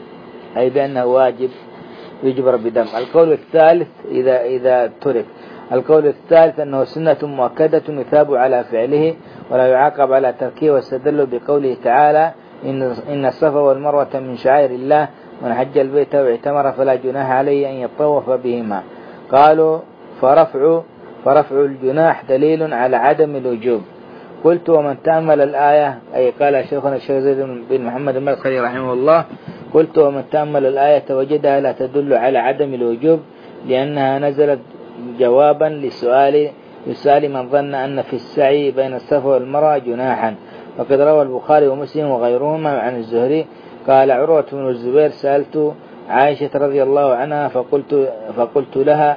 أي بأنه واجب يجبر بدم. القول الثالث إذا ترك. القول الثالث أنه سنة مؤكدة يثاب على فعله ولا يعاقب على تركه، واستدلوا بقوله تعالى إن الصفا والمروة من شعائر الله من حج البيت واعتمر فلا جناح عليه أن يطوف بهما. قالوا فرفع الجناح دليل على عدم الوجوب. قلت ومن تأمل الآية، أي قال شيخنا الشيخ زيد بن محمد المدخلي رحمه الله، قلت ومن تأمل الآية وجدها لا تدل على عدم الوجوب، لأنها نزلت جوابا لسؤال من ظن أن في السعي بين الصفا والمروة جناحا. وقد روى البخاري ومسلم وغيرهما عن الزهري قال عروة بن الزبير سألت عائشة رضي الله عنها فقلت لها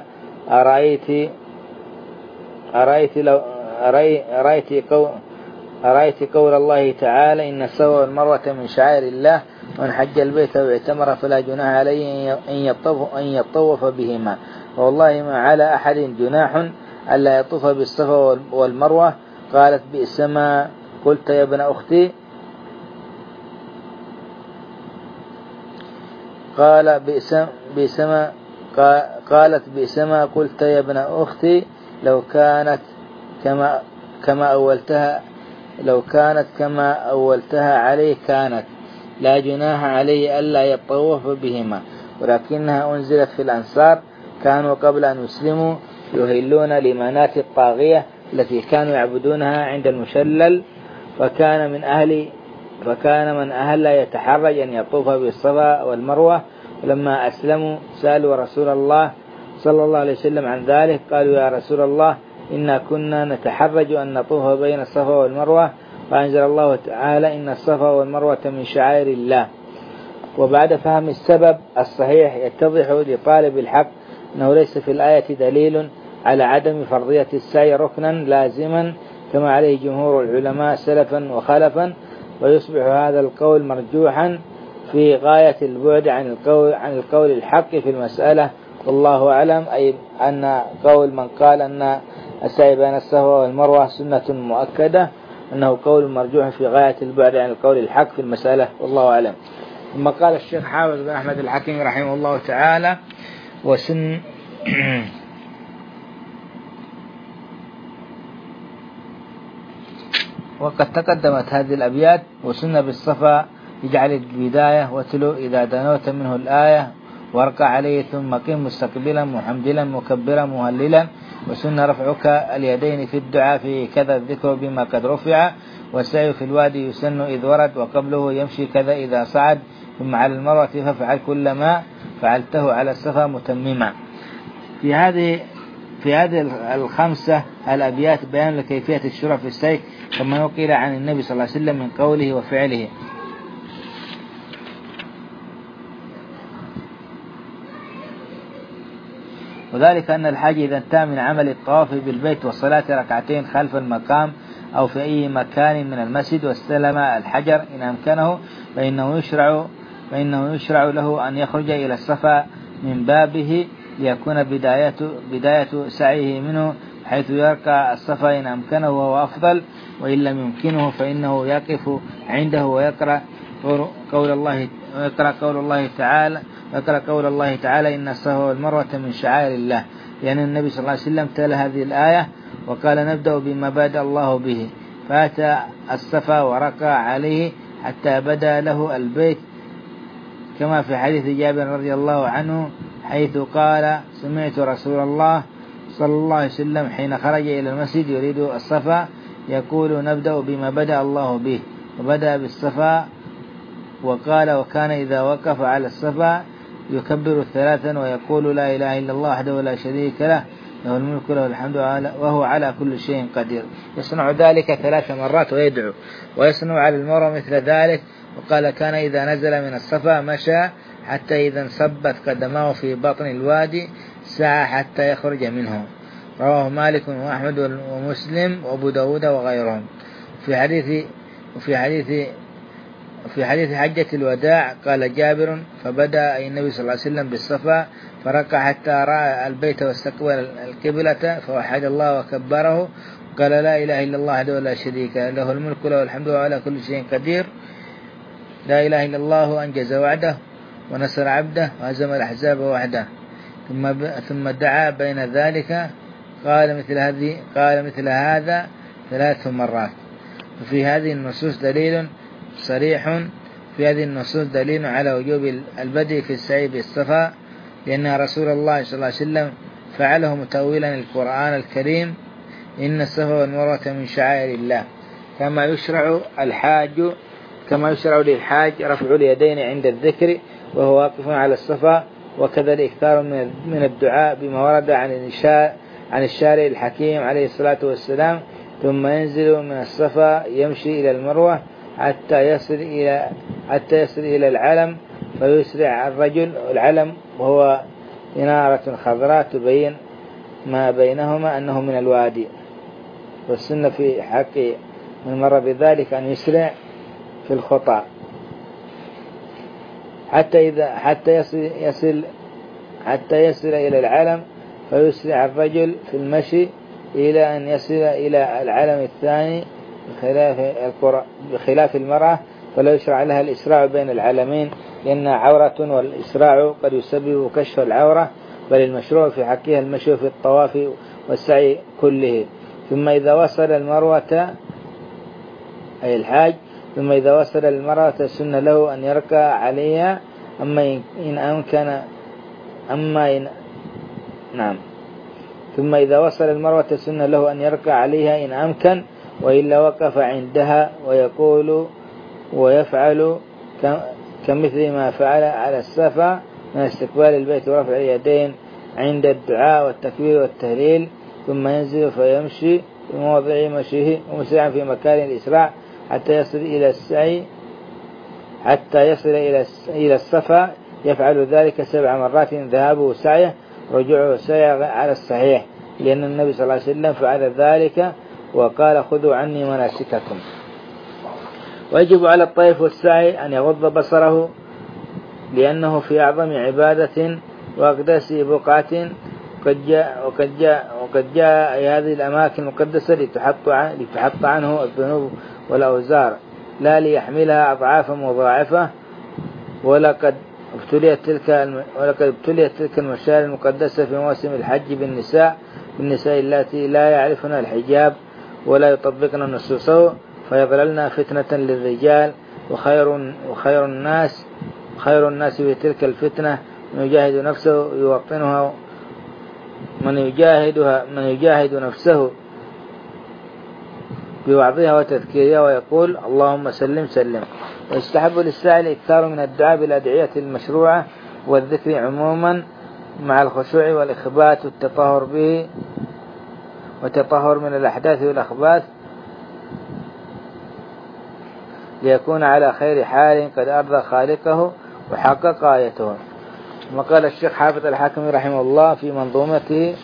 أرأيت قول الله تعالى إن الصفا والمروة من شعائر الله من حج البيت واعتمر فلا جناح عليه أن يطوف بهما، والله ما على أحد جناح ألا يطوف بالصفا والمروة. قالت بئس ما قلت يا ابن أختي، قالت بئس ما قلت يا ابن أختي لو كانت كما أولتها عليه كانت لا جناح عليه ألا يطوف بهما، ولكنها أنزلت في الأنصار كانوا قبل أن يسلموا يهلون لمنات الطاغية التي كانوا يعبدونها عند المشلل، فكان من أهل يتحرج أن يطوف بالصفا والمروة. ولما أسلموا سألوا رسول الله صلى الله عليه وسلم عن ذلك، قالوا يا رسول الله إنا كنا نتحرج أن نطوف بين الصفا والمروة، فأنزل الله تعالى إن الصفا والمروة من شعائر الله. وبعد فهم السبب الصحيح يتضح لطالب الحق أنه ليس في الآية دليل على عدم فرضية السعي ركنا لازما كما عليه جمهور العلماء سلفا وخلفا، ويصبح هذا القول مرجوحا في غاية البعد عن القول الحق في المسألة، والله أعلم. أي أن قول من قال أن السعي بين الصفا والمروة سنة مؤكدة أنه قول مرجوح في غاية البعد عن القول الحق في المسألة، والله أعلم. ثم قال الشيخ حافظ بن أحمد الحكيم رحمه الله تعالى وقد تقدمت هذه الأبيات: وسن بالصفا اجعل البداية وتلو إذا دنوت منه الآية، وارقى عليه ثم قم مستقبلا محمدلا مكبرا مهللا، وسن رفعك اليدين في الدعاء في كذا الذكر بما قد رفع، والسعي في الوادي يسن إذ ورد، وقبله يمشي كذا إذا صعد، ثم على المروة فافعل كل ما فعلته على الصفا متمما. في هذه الخمسة الأبيات بيان لكيفية الشرع في السير كما نقل عن النبي صلى الله عليه وسلم من قوله وفعله. وذلك أن الحاج إذا انتهى من عمل الطواف بالبيت والصلاة ركعتين خلف المقام أو في أي مكان من المسجد واستلم الحجر إن أمكنه، فإنه يشرع له أن يخرج إلى الصفا من بابه ليكون بداية سعيه منه، حيث يرقى الصفا إن أمكنه وهو أفضل، وإن لم يمكنه فإنه يقف عنده ويقرأ قول الله تعالى إن الصفا والمروة من شعائر الله، لأن النبي صلى الله عليه وسلم تلا هذه الآية وقال نبدأ بما بدأ الله به، فأتى الصفا ورقى عليه حتى بدا له البيت، كما في حديث جابر رضي الله عنه حيث قال سمعت رسول الله صلى الله عليه وسلم حين خرج إلى المسجد يريد الصفا يقول نبدأ بما بدأ الله به، وبدأ بالصفا وقال وكان إذا وقف على الصفا يكبر ثلاثا ويقول لا إله إلا الله وحده لا شريك له له الملك له الحمد وهو على كل شيء قدير. يصنع ذلك 3 مرات ويدعو، ويصنع على المروة مثل ذلك. وقال كان إذا نزل من الصفا مشى حتى إذا انصبت قدماه في بطن الوادي سعى حتى يخرج منه. رواه مالك وأحمد ومسلم وأبو داود وغيرهم. في حديث حجة الوداع قال جابر فبدأ النبي صلى الله عليه وسلم بالصفا فركع حتى رأى البيت واستقبل القبلة فوحد الله وكبره قال لا إله إلا الله وحده لا شريك له الملك له الحمد وعلى كل شيء قدير، لا إله إلا الله أنجز وعده ونصر عبده وهزم الأحزاب وحده. ثم دعا بين ذلك قال مثل هذا 3 مرات. وفي هذه النصوص دليل صريح على وجوب البدء في السعي بالصفا، لأن رسول الله صلى الله عليه وسلم فعله متأولا القرآن الكريم: إن الصفا والمروة من شعائر الله. كما يشرع للحاج رفع اليدين عند الذكر وهو واقف على الصفا، وكذا الإكثار من الدعاء بما ورد عن الشارع الحكيم عليه الصلاة والسلام: ثم ينزل من الصفا يمشي إلى المروة حتى يصل إلى العلم فيسرع الرجل. العلم وهو إنارة خضراء تبين ما بينهما أنه من الوادي، والسنة في حق من مر بذلك أن يسرع في الخطى حتى يصل إلى العلم، فيسرع الرجل في المشي إلى أن يصل إلى العلم الثاني، بخلاف المرأة فلا يشرع لها الإسراع بين العلمين لأنها عورة، والإسراع قد يسبب كشف العورة، بل المشروع في حقها المشي في الطواف والسعي كله. ثم إذا وصل المروة أي الحاج، ثم إذا وصل المروة سن له أن يركع عليها ثم إذا وصل المروة سن له أن يركع عليها إن أمكن، وإلا وقف عندها ويقول ويفعل كمثل ما فعل على الصفا من استقبال البيت ورفع اليدين عند الدعاء والتكبير والتهليل، ثم ينزل فيمشي في موضع مشيه ومسرعا في مكان الإسراع حتى يصل إلى الصفا. يفعل ذلك 7 مرات، ذهابه سعيه رجوعه سعيه على الصحيح، لأن النبي صلى الله عليه وسلم فعل ذلك وقال: خذوا عني مناسككم. ويجب على الطائف والسعي أن يغض بصره، لأنه في أعظم عبادة وأقدس بقعة. وقد جاء هذه الأماكن المقدسة لتحط عنه الذنوب والأوزار، لا ليحملها أضعافا مضاعفة. ولقد ابتليت تلك المشاعر المقدسة في موسم الحج بالنساء التي لا يعرفن الحجاب ولا يطبقن النصوص فيضللن فتنة للرجال. وخير الناس في تلك الفتنة من يجاهد نفسه بوعظها وتذكيرها ويقول: اللهم سلم سلم. ويستحب للساعي الإكثار من الدعاء بالأدعية المشروعة والذكر عموما مع الخشوع والإخبات والتطهر به وتطهر من الأحداث والأخباث، ليكون على خير حال قد أرضى خالقه وحقق آيته. وقال الشيخ حافظ الحاكمي رحمه الله في منظومته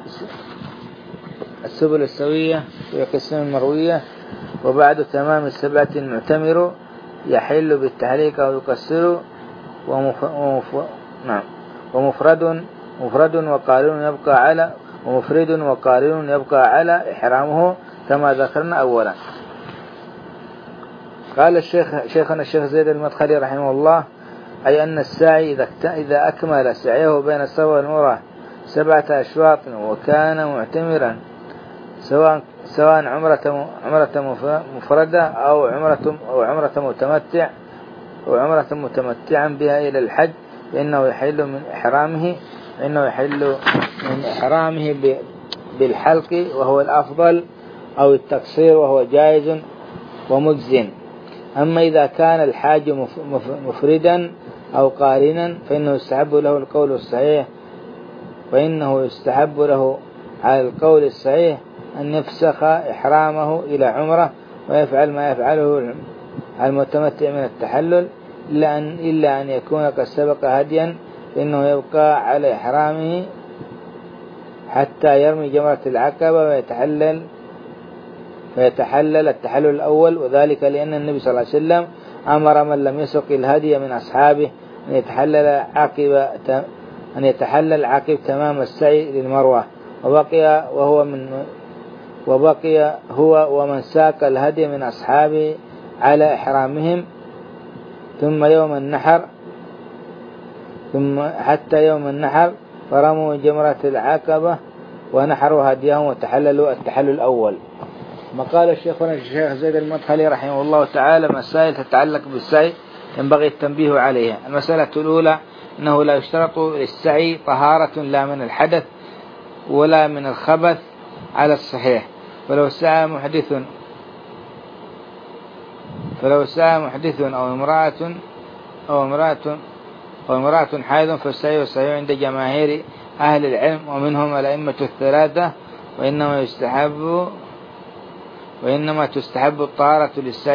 السبل السوية في قسم المروية: وبعد تمام 7 المعتمر يحل بالتحليق أو يقصر، ومفرد وقارن يبقى على إحرامه كما ذكرنا أولا. قال شيخنا الشيخ زيد المدخلي رحمه الله: أي أن الساعي إذا أكمل سعيه بين الصفا والمروة 7 أشواط وكان معتمرا، سواء عمرة مفردة أو عمرة متمتعا بها إلى الحج، فإنه يحل من إحرامه بالحلق وهو الأفضل، أو التقصير وهو جائز ومجزٍ. أما إذا كان الحاج مفردا أو قارنا فإنه يستحب له القول الصحيح، على القول الصحيح أن يفسخ إحرامه إلى عمره ويفعل ما يفعله المتمتع من التحلل، إلا أن يكون قد سبق هديا، فإنه يبقى على إحرامه حتى يرمي جمرة العقبة ويتحلل التحلل الأول. وذلك لأن النبي صلى الله عليه وسلم أمر من لم يسق الهدي من أصحابه أن يتحلل عقب تمام السعي للمروة، وبقي هو ومن ساق الهدي من أصحابه على إحرامهم حتى يوم النحر فرموا جمرة العقبة ونحروا هديهم وتحللوا التحلل الأول. ما قال الشيخنا الشيخ زيد المدخلي رحمه الله تعالى مسائل تتعلق بالسعي ينبغي التنبيه عليها. المسألة الأولى أنه لا يشترط للسعي طهارة لا من الحدث ولا من الخبث على الصحيح، فلو سعى محدث أو امرأة حائض فالسعي والسعي عند جماهير أهل العلم ومنهم الأئمة الثلاثة، وإنما تستحب الطهارة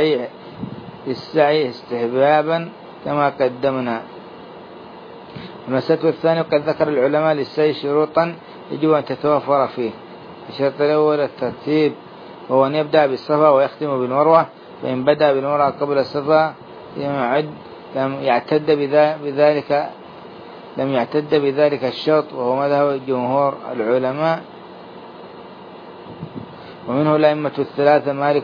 للسعي استحبابا كما قدمنا. المسألة الثانية قد ذكر العلماء للسعي شروطا يجب أن تتوفر فيه. الشرط الأول الترتيب، وهو أن يبدأ بالصفا ويختم بالمروة، فإن بدأ بالمروة قبل الصفا لم يعتد بذلك الشرط، وهو مذهب جمهور العلماء ومنه الأئمة الثلاثة مالك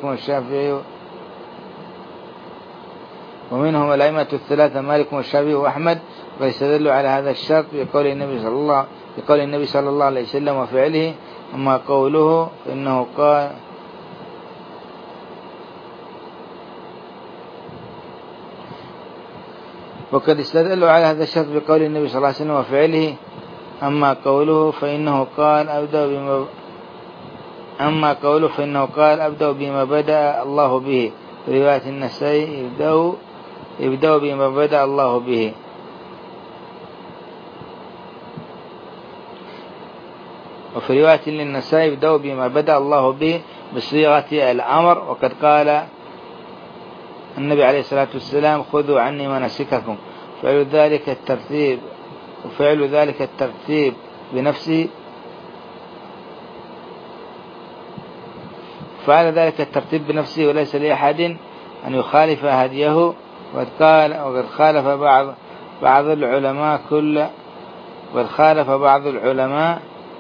والشافعي وأحمد، ويستدل على هذا الشرط بقول النبي صلى الله عليه وسلم وفعله. أما قوله فإنه قال وقد استدلوا على هذا الشرط بقول النبي صلى الله عليه وسلم وفعله. أما قوله فإنه قال أبدأ بما بدأ الله به، في رواية النسائي ابدأوا بما بدأ الله به. وفي رواية للنسائي ابدأوا بما بدأ الله به بصيغة الأمر. وقد قال النبي عليه الصلاة والسلام خذوا عني مناسككم، فعل ذلك الترتيب بنفسه فعل ذلك الترتيب بنفسه وليس لأحد أن يخالف هديه. وقد خالف بعض العلماء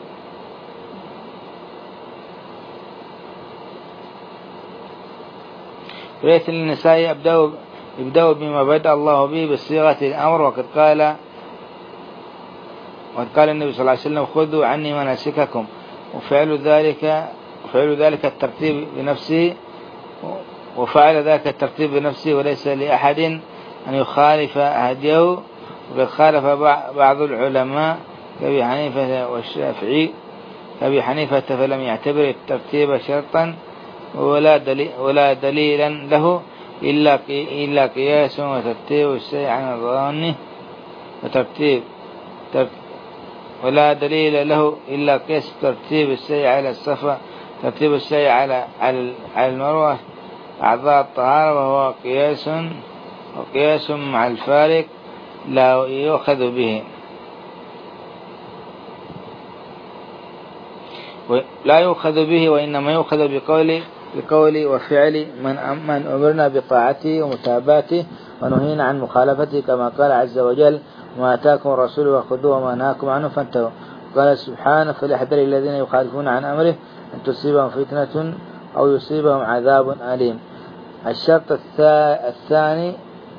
رواية النسائي ابدأوا بما بدأ الله به بصيغة الأمر. وقد قال النبي صلى الله عليه وسلم خذوا عني مناسككم، وفعل ذلك الترتيب بنفسه وليس لأحد أن يخالف هديه. وقد خالف بعض العلماء كأبي حنيفة والشافعي. أبي حنيفة فلم يعتبر الترتيب شرطا ولا دليلا له إلا قياس وترتيب الشيء عن ظنه ولا دليل له إلا قياس ترتيب الشيء على الصفا، ترتيب الشيء على المروة أعضاء الطهارة، وهو قياس مع الفارق لا يؤخذ به وإنما يؤخذ بقول وفعل من أمرنا بطاعته ومتابعته ونهينا عن مخالفته، كما قال عز وجل ما آتاكم الرسول وخذوه وما نهاكم عنه فانتهوا. قال سبحانه فليحذر الذين يخالفون عن أمره أن تصيبهم فتنة أو يصيبهم عذاب أليم. الشرط الثاني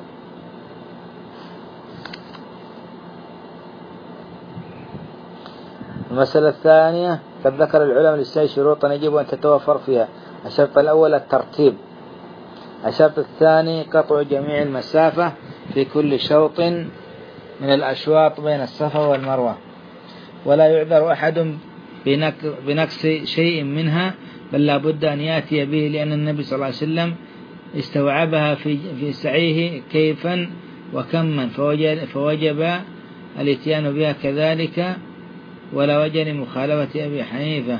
المسألة الثانية قد ذكر العلماء للسعي شروطا يجب أن تتوفر فيها. الشرط الأول الترتيب. الشرط الثاني قطع جميع المسافة في كل شوط من الأشواط بين الصفا والمروة، ولا يعذر أحد بنقص شيء منها، بل لا بد أن يأتي به، لأن النبي صلى الله عليه وسلم استوعبها في سعيه كيفا وكما، فوجب الاتيان بها كذلك، ولا وجه لمخالفة أبي حنيفة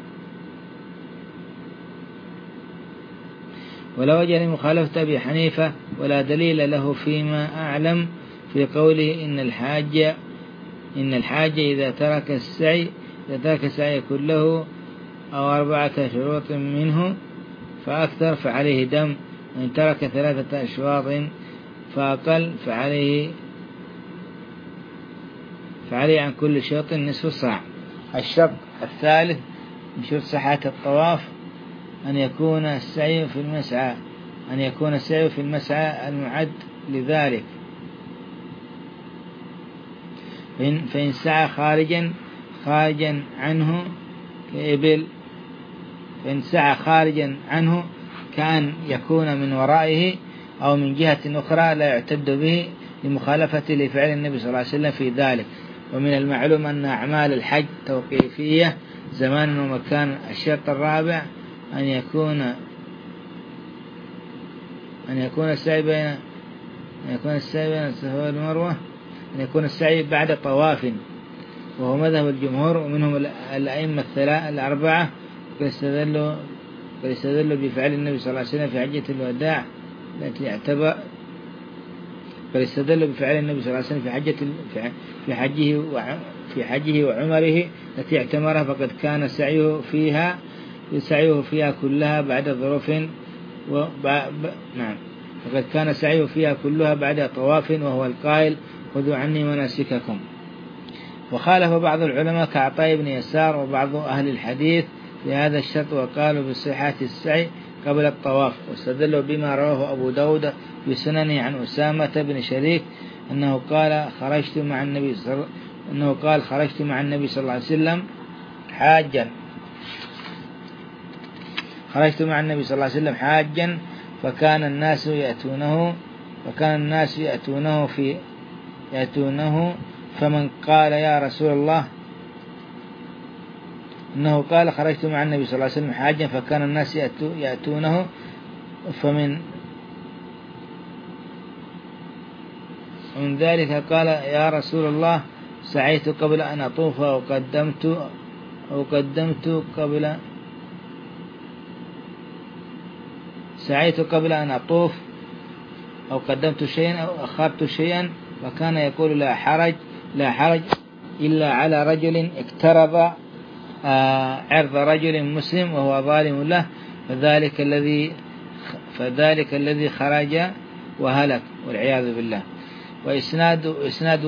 ولا دليل له فيما أعلم في قوله إن الحاج إذا ترك السعي كله أو 4 شروط منه فأكثر فعليه دم، وإن ترك 3 أشواط فأقل فعليه عن كل شوط نصف صاع. الشرط الثالث من شروط صحة الطواف أن يكون السعي في المسعى المعد لذلك، فإن سعى خارجا عنه إبل، فإن سعى خارجا عنه كأن يكون من ورائه أو من جهة أخرى لا يعتد به لمخالفة لفعل النبي صلى الله عليه وسلم في ذلك. ومن المعلوم أن أعمال الحج توقيفية زمانا ومكان. الشرط الرابع أن يكون السعي بين الصفا والمروة، أن يكون السعي بعد طواف، وهو مذهب الجمهور ومنهم الأئمة الأربعة. فاستدلوا بفعل النبي صلى الله عليه وسلم في حجة الوداع فاستدلوا بفعل النبي صلى الله عليه وسلم في حجه وعمره التي اعتمرها، فقد كان سعيه فيها كلها بعد ظروف فقد كان سعيه فيها كلها بعد طواف، وهو القائل خذوا عني مناسككم. وخالف بعض العلماء كعطاء بن يسار وبعض أهل الحديث بهذا الشرط، وقالوا بصحة السعي قبل الطواف، واستدلوا بما رواه أبو داود بسننه عن أسامة بن شريك أنه قال خرجت مع النبي صلى الله عليه وسلم حاجا فكان الناس يأتونه فمن قال يا رسول الله، أنه قال خرجت مع النبي صلى الله عليه وسلم حاجا فكان الناس يأتونه ومن ذلك قال يا رسول الله سعيت قبل أن أطوف أو قدمت شيئا أو أخرت شيئا، وكان يقول لا حرج إلا على رجل اقترض عرض رجل مسلم وهو ظالم له، فذلك الذي خرج وهلك والعياذ بالله. وإسناد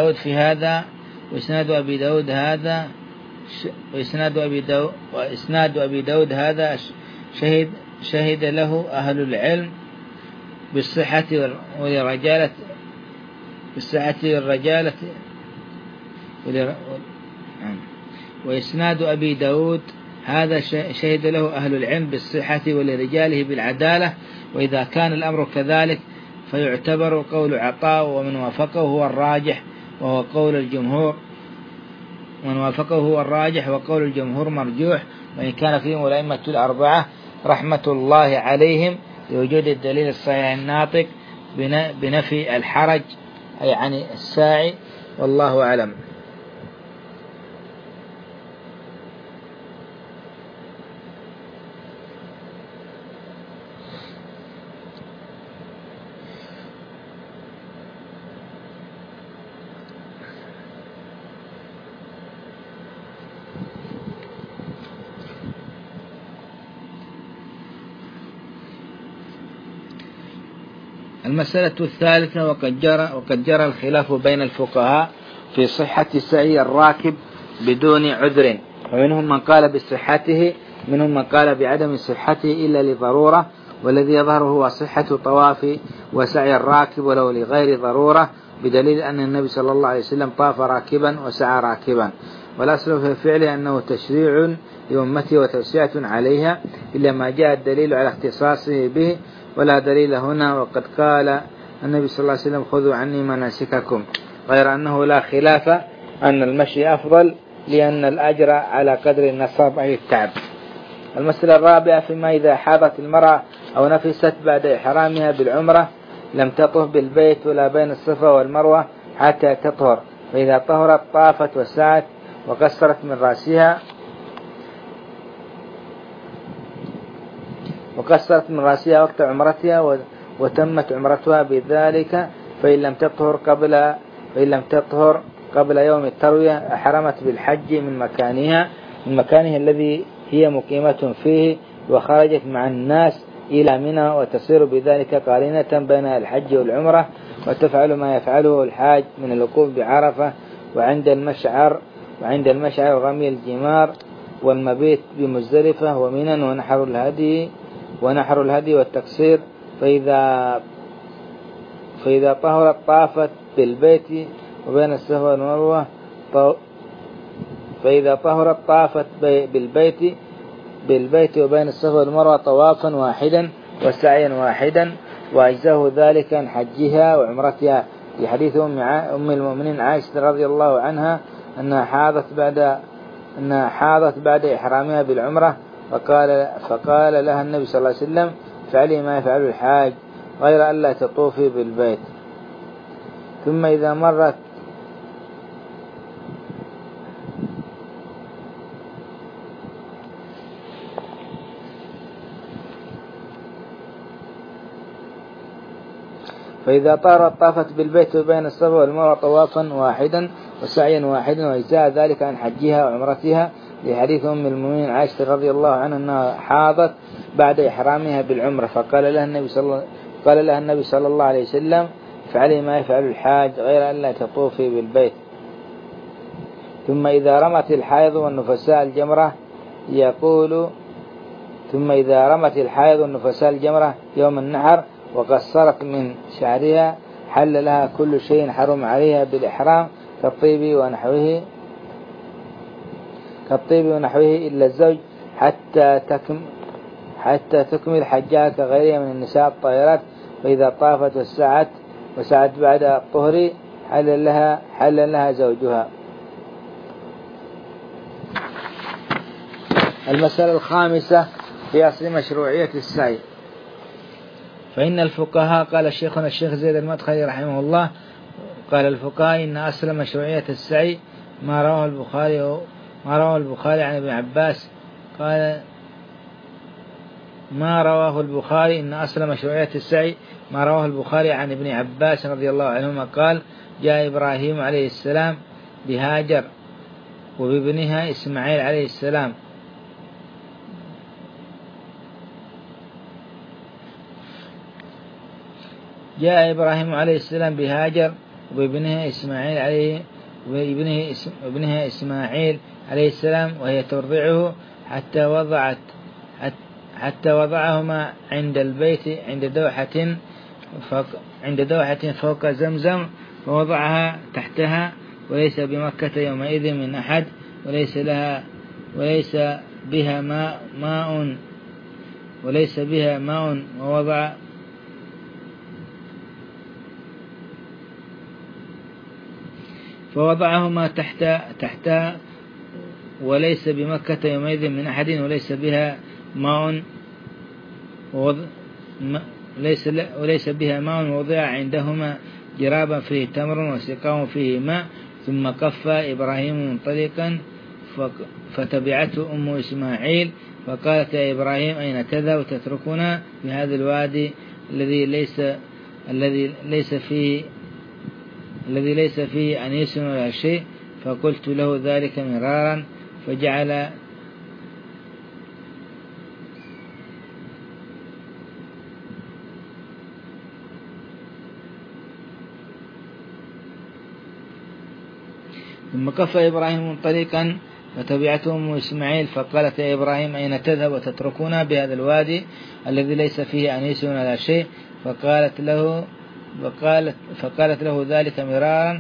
أبي داود هذا شهد له أهل العلم بالصحة والرجالة وإسناد أبي داود هذا شهد له أهل العلم بالصحة ولرجاله بالعدالة. وإذا كان الأمر كذلك فيعتبر قول عطاء ومن وافقه هو الراجح، وقول الجمهور مرجوح، وإن كان فيهم الأئمة الأربعة رحمة الله عليهم لوجود الدليل الصحيح الناطق بنفي الحرج أي عن الساعي، والله أعلم. المسألة الثالثة وقد جرى الخلاف بين الفقهاء في صحة سعي الراكب بدون عذر، ومنهم من قال بصحته، منهم من قال بعدم صحته إلا لضرورة، والذي يظهر هو صحة طواف وسعي الراكب ولو لغير ضرورة، بدليل أن النبي صلى الله عليه وسلم طاف راكبا وسعى راكبا. والأصل في فعله أنه تشريع لأمته وتوسعة عليها، إلا ما جاء الدليل على اختصاصه به، ولا دليل هنا. وقد قال النبي صلى الله عليه وسلم خذوا عني مناسككم، غير أنه لا خلاف أن المشي أفضل، لأن الأجر على قدر النصاب أي التعب. المسألة الرابعة فيما إذا حاضت المرأة أو نفست بعد إحرامها بالعمرة لم تطف بالبيت ولا بين الصفا والمروة حتى تطهر، فإذا طهرت طافت وسعت وقصرت من رأسها وقت عمرتها وتمت عمرتها بذلك. فإن لم تطهر قبل يوم التروية أحرمت بالحج من مكانها الذي هي مقيمة فيه، وخرجت مع الناس إلى منى، وتصير بذلك قارنة بين الحج والعمرة، وتفعل ما يفعله الحاج من الوقوف بعرفة وعند المشعر ورمي الجمار والمبيت بمزدلفة ومنى ونحر الهدي والتقصير. فإذا طهرت طافت بالبيت وبين الصفا والمروة فإذا طهرت طافت بالبيت وبين الصفا والمروة طوافا واحدا وسعيا واحدا، وأجزاه ذلك عن حجها وعمرتها، في حديث أم المؤمنين عائشة رضي الله عنها أنها حاضت بعد إحرامها بالعمرة، فقال لها النبي صلى الله عليه وسلم: فعلي ما يفعل الحاج غير أن لا تطوفي بالبيت. ثم فإذا طارت طافت بالبيت وبين الصفا والمروة طوافا واحدا وسعيا واحدا، وأجزاء ذلك عن حجها وعمرتها، لحديث أم المؤمنين عائشة رضي الله عنها أنها حاضت بعد إحرامها بالعمرة، فقال لها النبي صلى الله عليه وسلم: فعلي ما يفعل الحاج غير أن لا تطوفي بالبيت. ثم إذا رمت الحائض والنفساء الجمرة يوم النحر وقصرت من شعرها حل لها كل شيء حرم عليها بالإحرام كالطيب ونحوه إلا الزوج حتى تكمل حجها كغيرها من النساء الطاهرات. فإذا طافت وسعت بعد الطهر حل لها زوجها. المسألة الخامسة في أصل مشروعية السعي. فإن الفقهاء، قال شيخنا الشيخ زيد المدخلي رحمه الله، قال الفقهاء إن أصل مشروعية السعي ما رواه البخاري عن ابن عباس قال إن أصل مشروعية السعي ما رواه البخاري عن ابن عباس رضي الله عنهما قال: جاء إبراهيم عليه السلام بهاجر وبابنها إسماعيل عليه السلام وابنها إسماعيل عليه السلام وهي ترضعه حتى وضعهما عند البيت عند دوحة فوق زمزم، ووضعها تحتها، وليس بمكة يومئذ من أحد، وليس بها ماء فوضعهما تحتها، وليس بمكة يومئذ من أحد، وليس بها ماء ووضع عندهما جرابا فيه تمر وسقاء فيه ماء. ثم قف إبراهيم منطلقا فتبعته أم إسماعيل فقالت: يا إبراهيم أين تذهب تتركنا في هذا الوادي الذي ليس فيه أنيس ولا شيء؟ فقلت له ذلك مرارا فجعل ثم كف إبراهيم منطلقا فتبعته أم إسماعيل فقالت: يا إبراهيم أين تذهب وتتركنا بهذا الوادي الذي ليس فيه أنيس ولا شيء؟ فقالت له ذلك مرارا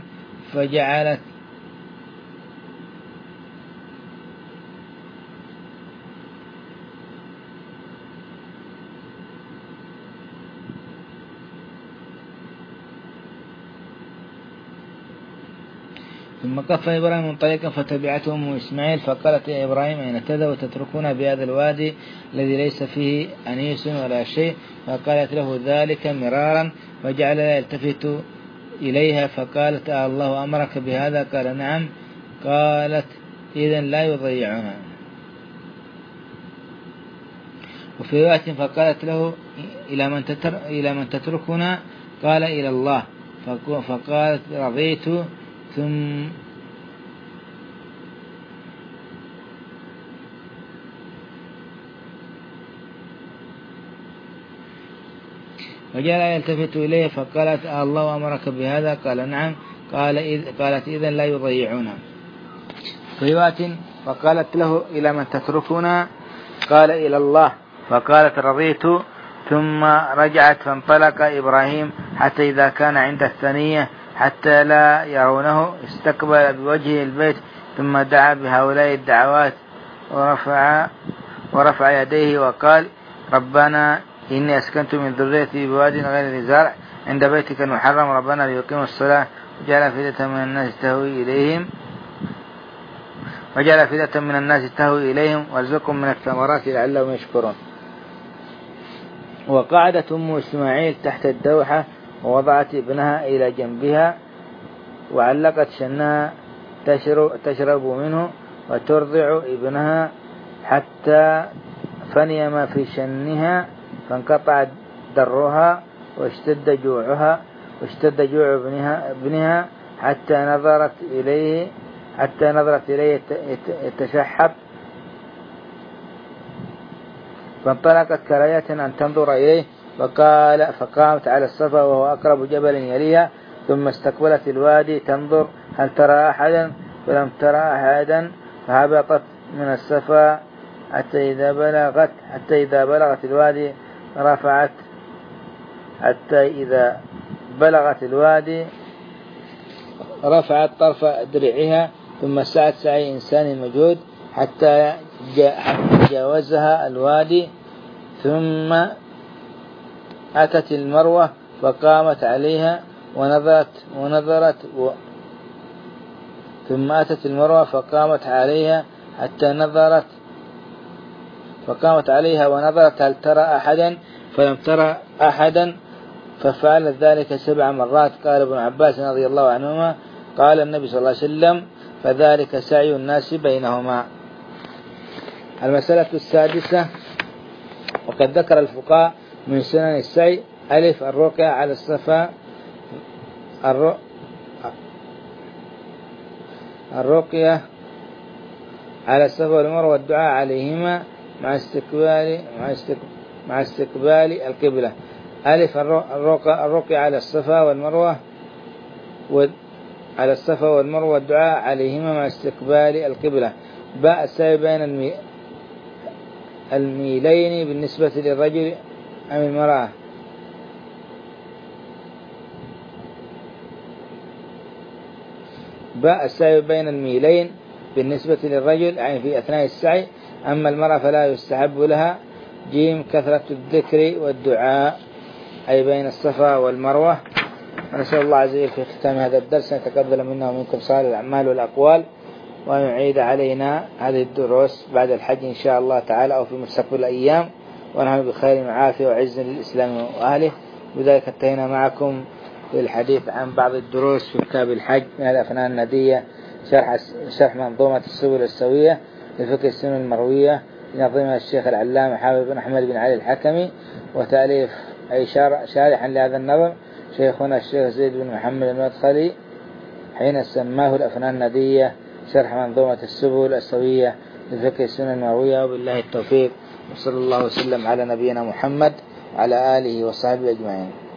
ثم كف إبراهيم منطلقا فتبعته أم إسماعيل فقالت: يا إبراهيم أين تذهب وتتركنا بهذا الوادي الذي ليس فيه أنيس ولا شيء؟ فقالت له ذلك مرارا فجعل يلتفت إليها فقالت: الله أمرك بهذا؟ قال: نعم. قالت: إذن لا يضيعنا. وفي رواية فقالت له: إلى من تتركنا؟ قال: إلى الله. فقالت: رضيت. ثم وجعل يلتفت إليه فقالت: الله أمرك بهذا؟ قال: نعم. قالت: إذن لا يضيعنا. في رواية فقالت له: إلى من تتركنا؟ قال: إلى الله. فقالت: رضيت. ثم رجعت فانطلق إبراهيم حتى إذا كان عند الثانية حتى لا يرونه، استقبل بوجهه البيت ثم دعا بهؤلاء الدعوات ورفع يديه وقال: ربنا إني أسكنت من ذريتي بواد غير ذي زرع عند بيتك المحرم ربنا ليقيموا الصلاة وجعل أفئدة من الناس تهوي إليهم وارزقهم من الثمرات لعلهم يشكرون. وقعدت أم إسماعيل تحت الدوحة ووضعت ابنها إلى جنبها وعلقت شنها تشرب منه وترضع ابنها حتى فني ما في شنها فانقطع درها واشتد جوع ابنها حتى نظرت إليه يتشحب، فانطلقت كراية أن تنظر إليه فقامت على الصفا وهو أقرب جبل يليها، ثم استقبلت الوادي تنظر هل ترى أحدا، فلم ترى أحدا، فهبطت من الصفا حتى إذا بلغت الوادي رفعت طرف درعها، ثم سعت سعي إنسان موجود حتى جاوزها الوادي، ثم أتت المروة فقامت عليها ونظرت هل ترى أحدا، فلم ترى أحدا، ففعلت ذلك 7 مرات. قال ابن عباس رضي الله عنهما: قال النبي صلى الله عليه وسلم: فذلك سعي الناس بينهما. المسألة السادسة: وقد ذكر الفقهاء من سنن السعي: ألف الرقية على الصفا والمروة والدعاء عليهما مع استقبال القبلة. ألف الرقية على الصفا والمروة والدعاء عليهما مع استقبال القبلة. باء السعي بين الميلين بالنسبة للرجل أم المرأة. باء السعي بين الميلين بالنسبة للرجل يعني في أثناء السعي، أما المرأة فلا يستحب لها. جيم كثرة الذكر والدعاء أي بين الصفا والمروة. نسأل الله عز وجل في ختام هذا الدرس أن يتقبل منا ومنكم صالح الأعمال والأقوال، وأن يعيد علينا هذه الدروس بعد الحج إن شاء الله تعالى أو في مستقبل الأيام، ونحن بخير وعافية وعز للإسلام وأهله. بذلك انتهينا معكم للحديث عن بعض الدروس في كتاب الحج من الأفنان الندية، شرح منظومة السبل السوية لفقه السنن المروية لنظمها الشيخ العلامة حافظ بن أحمد بن علي الحكمي، وتأليف أي شارحا لهذا النظم شيخنا الشيخ زيد بن محمد المدخلي حين سماه الأفنان الندية شرح منظومة السبل السوية لفقه السنن المروية. وبالله التوفيق، وصلى الله وسلم على نبينا محمد وعلى آله وصحبه أجمعين.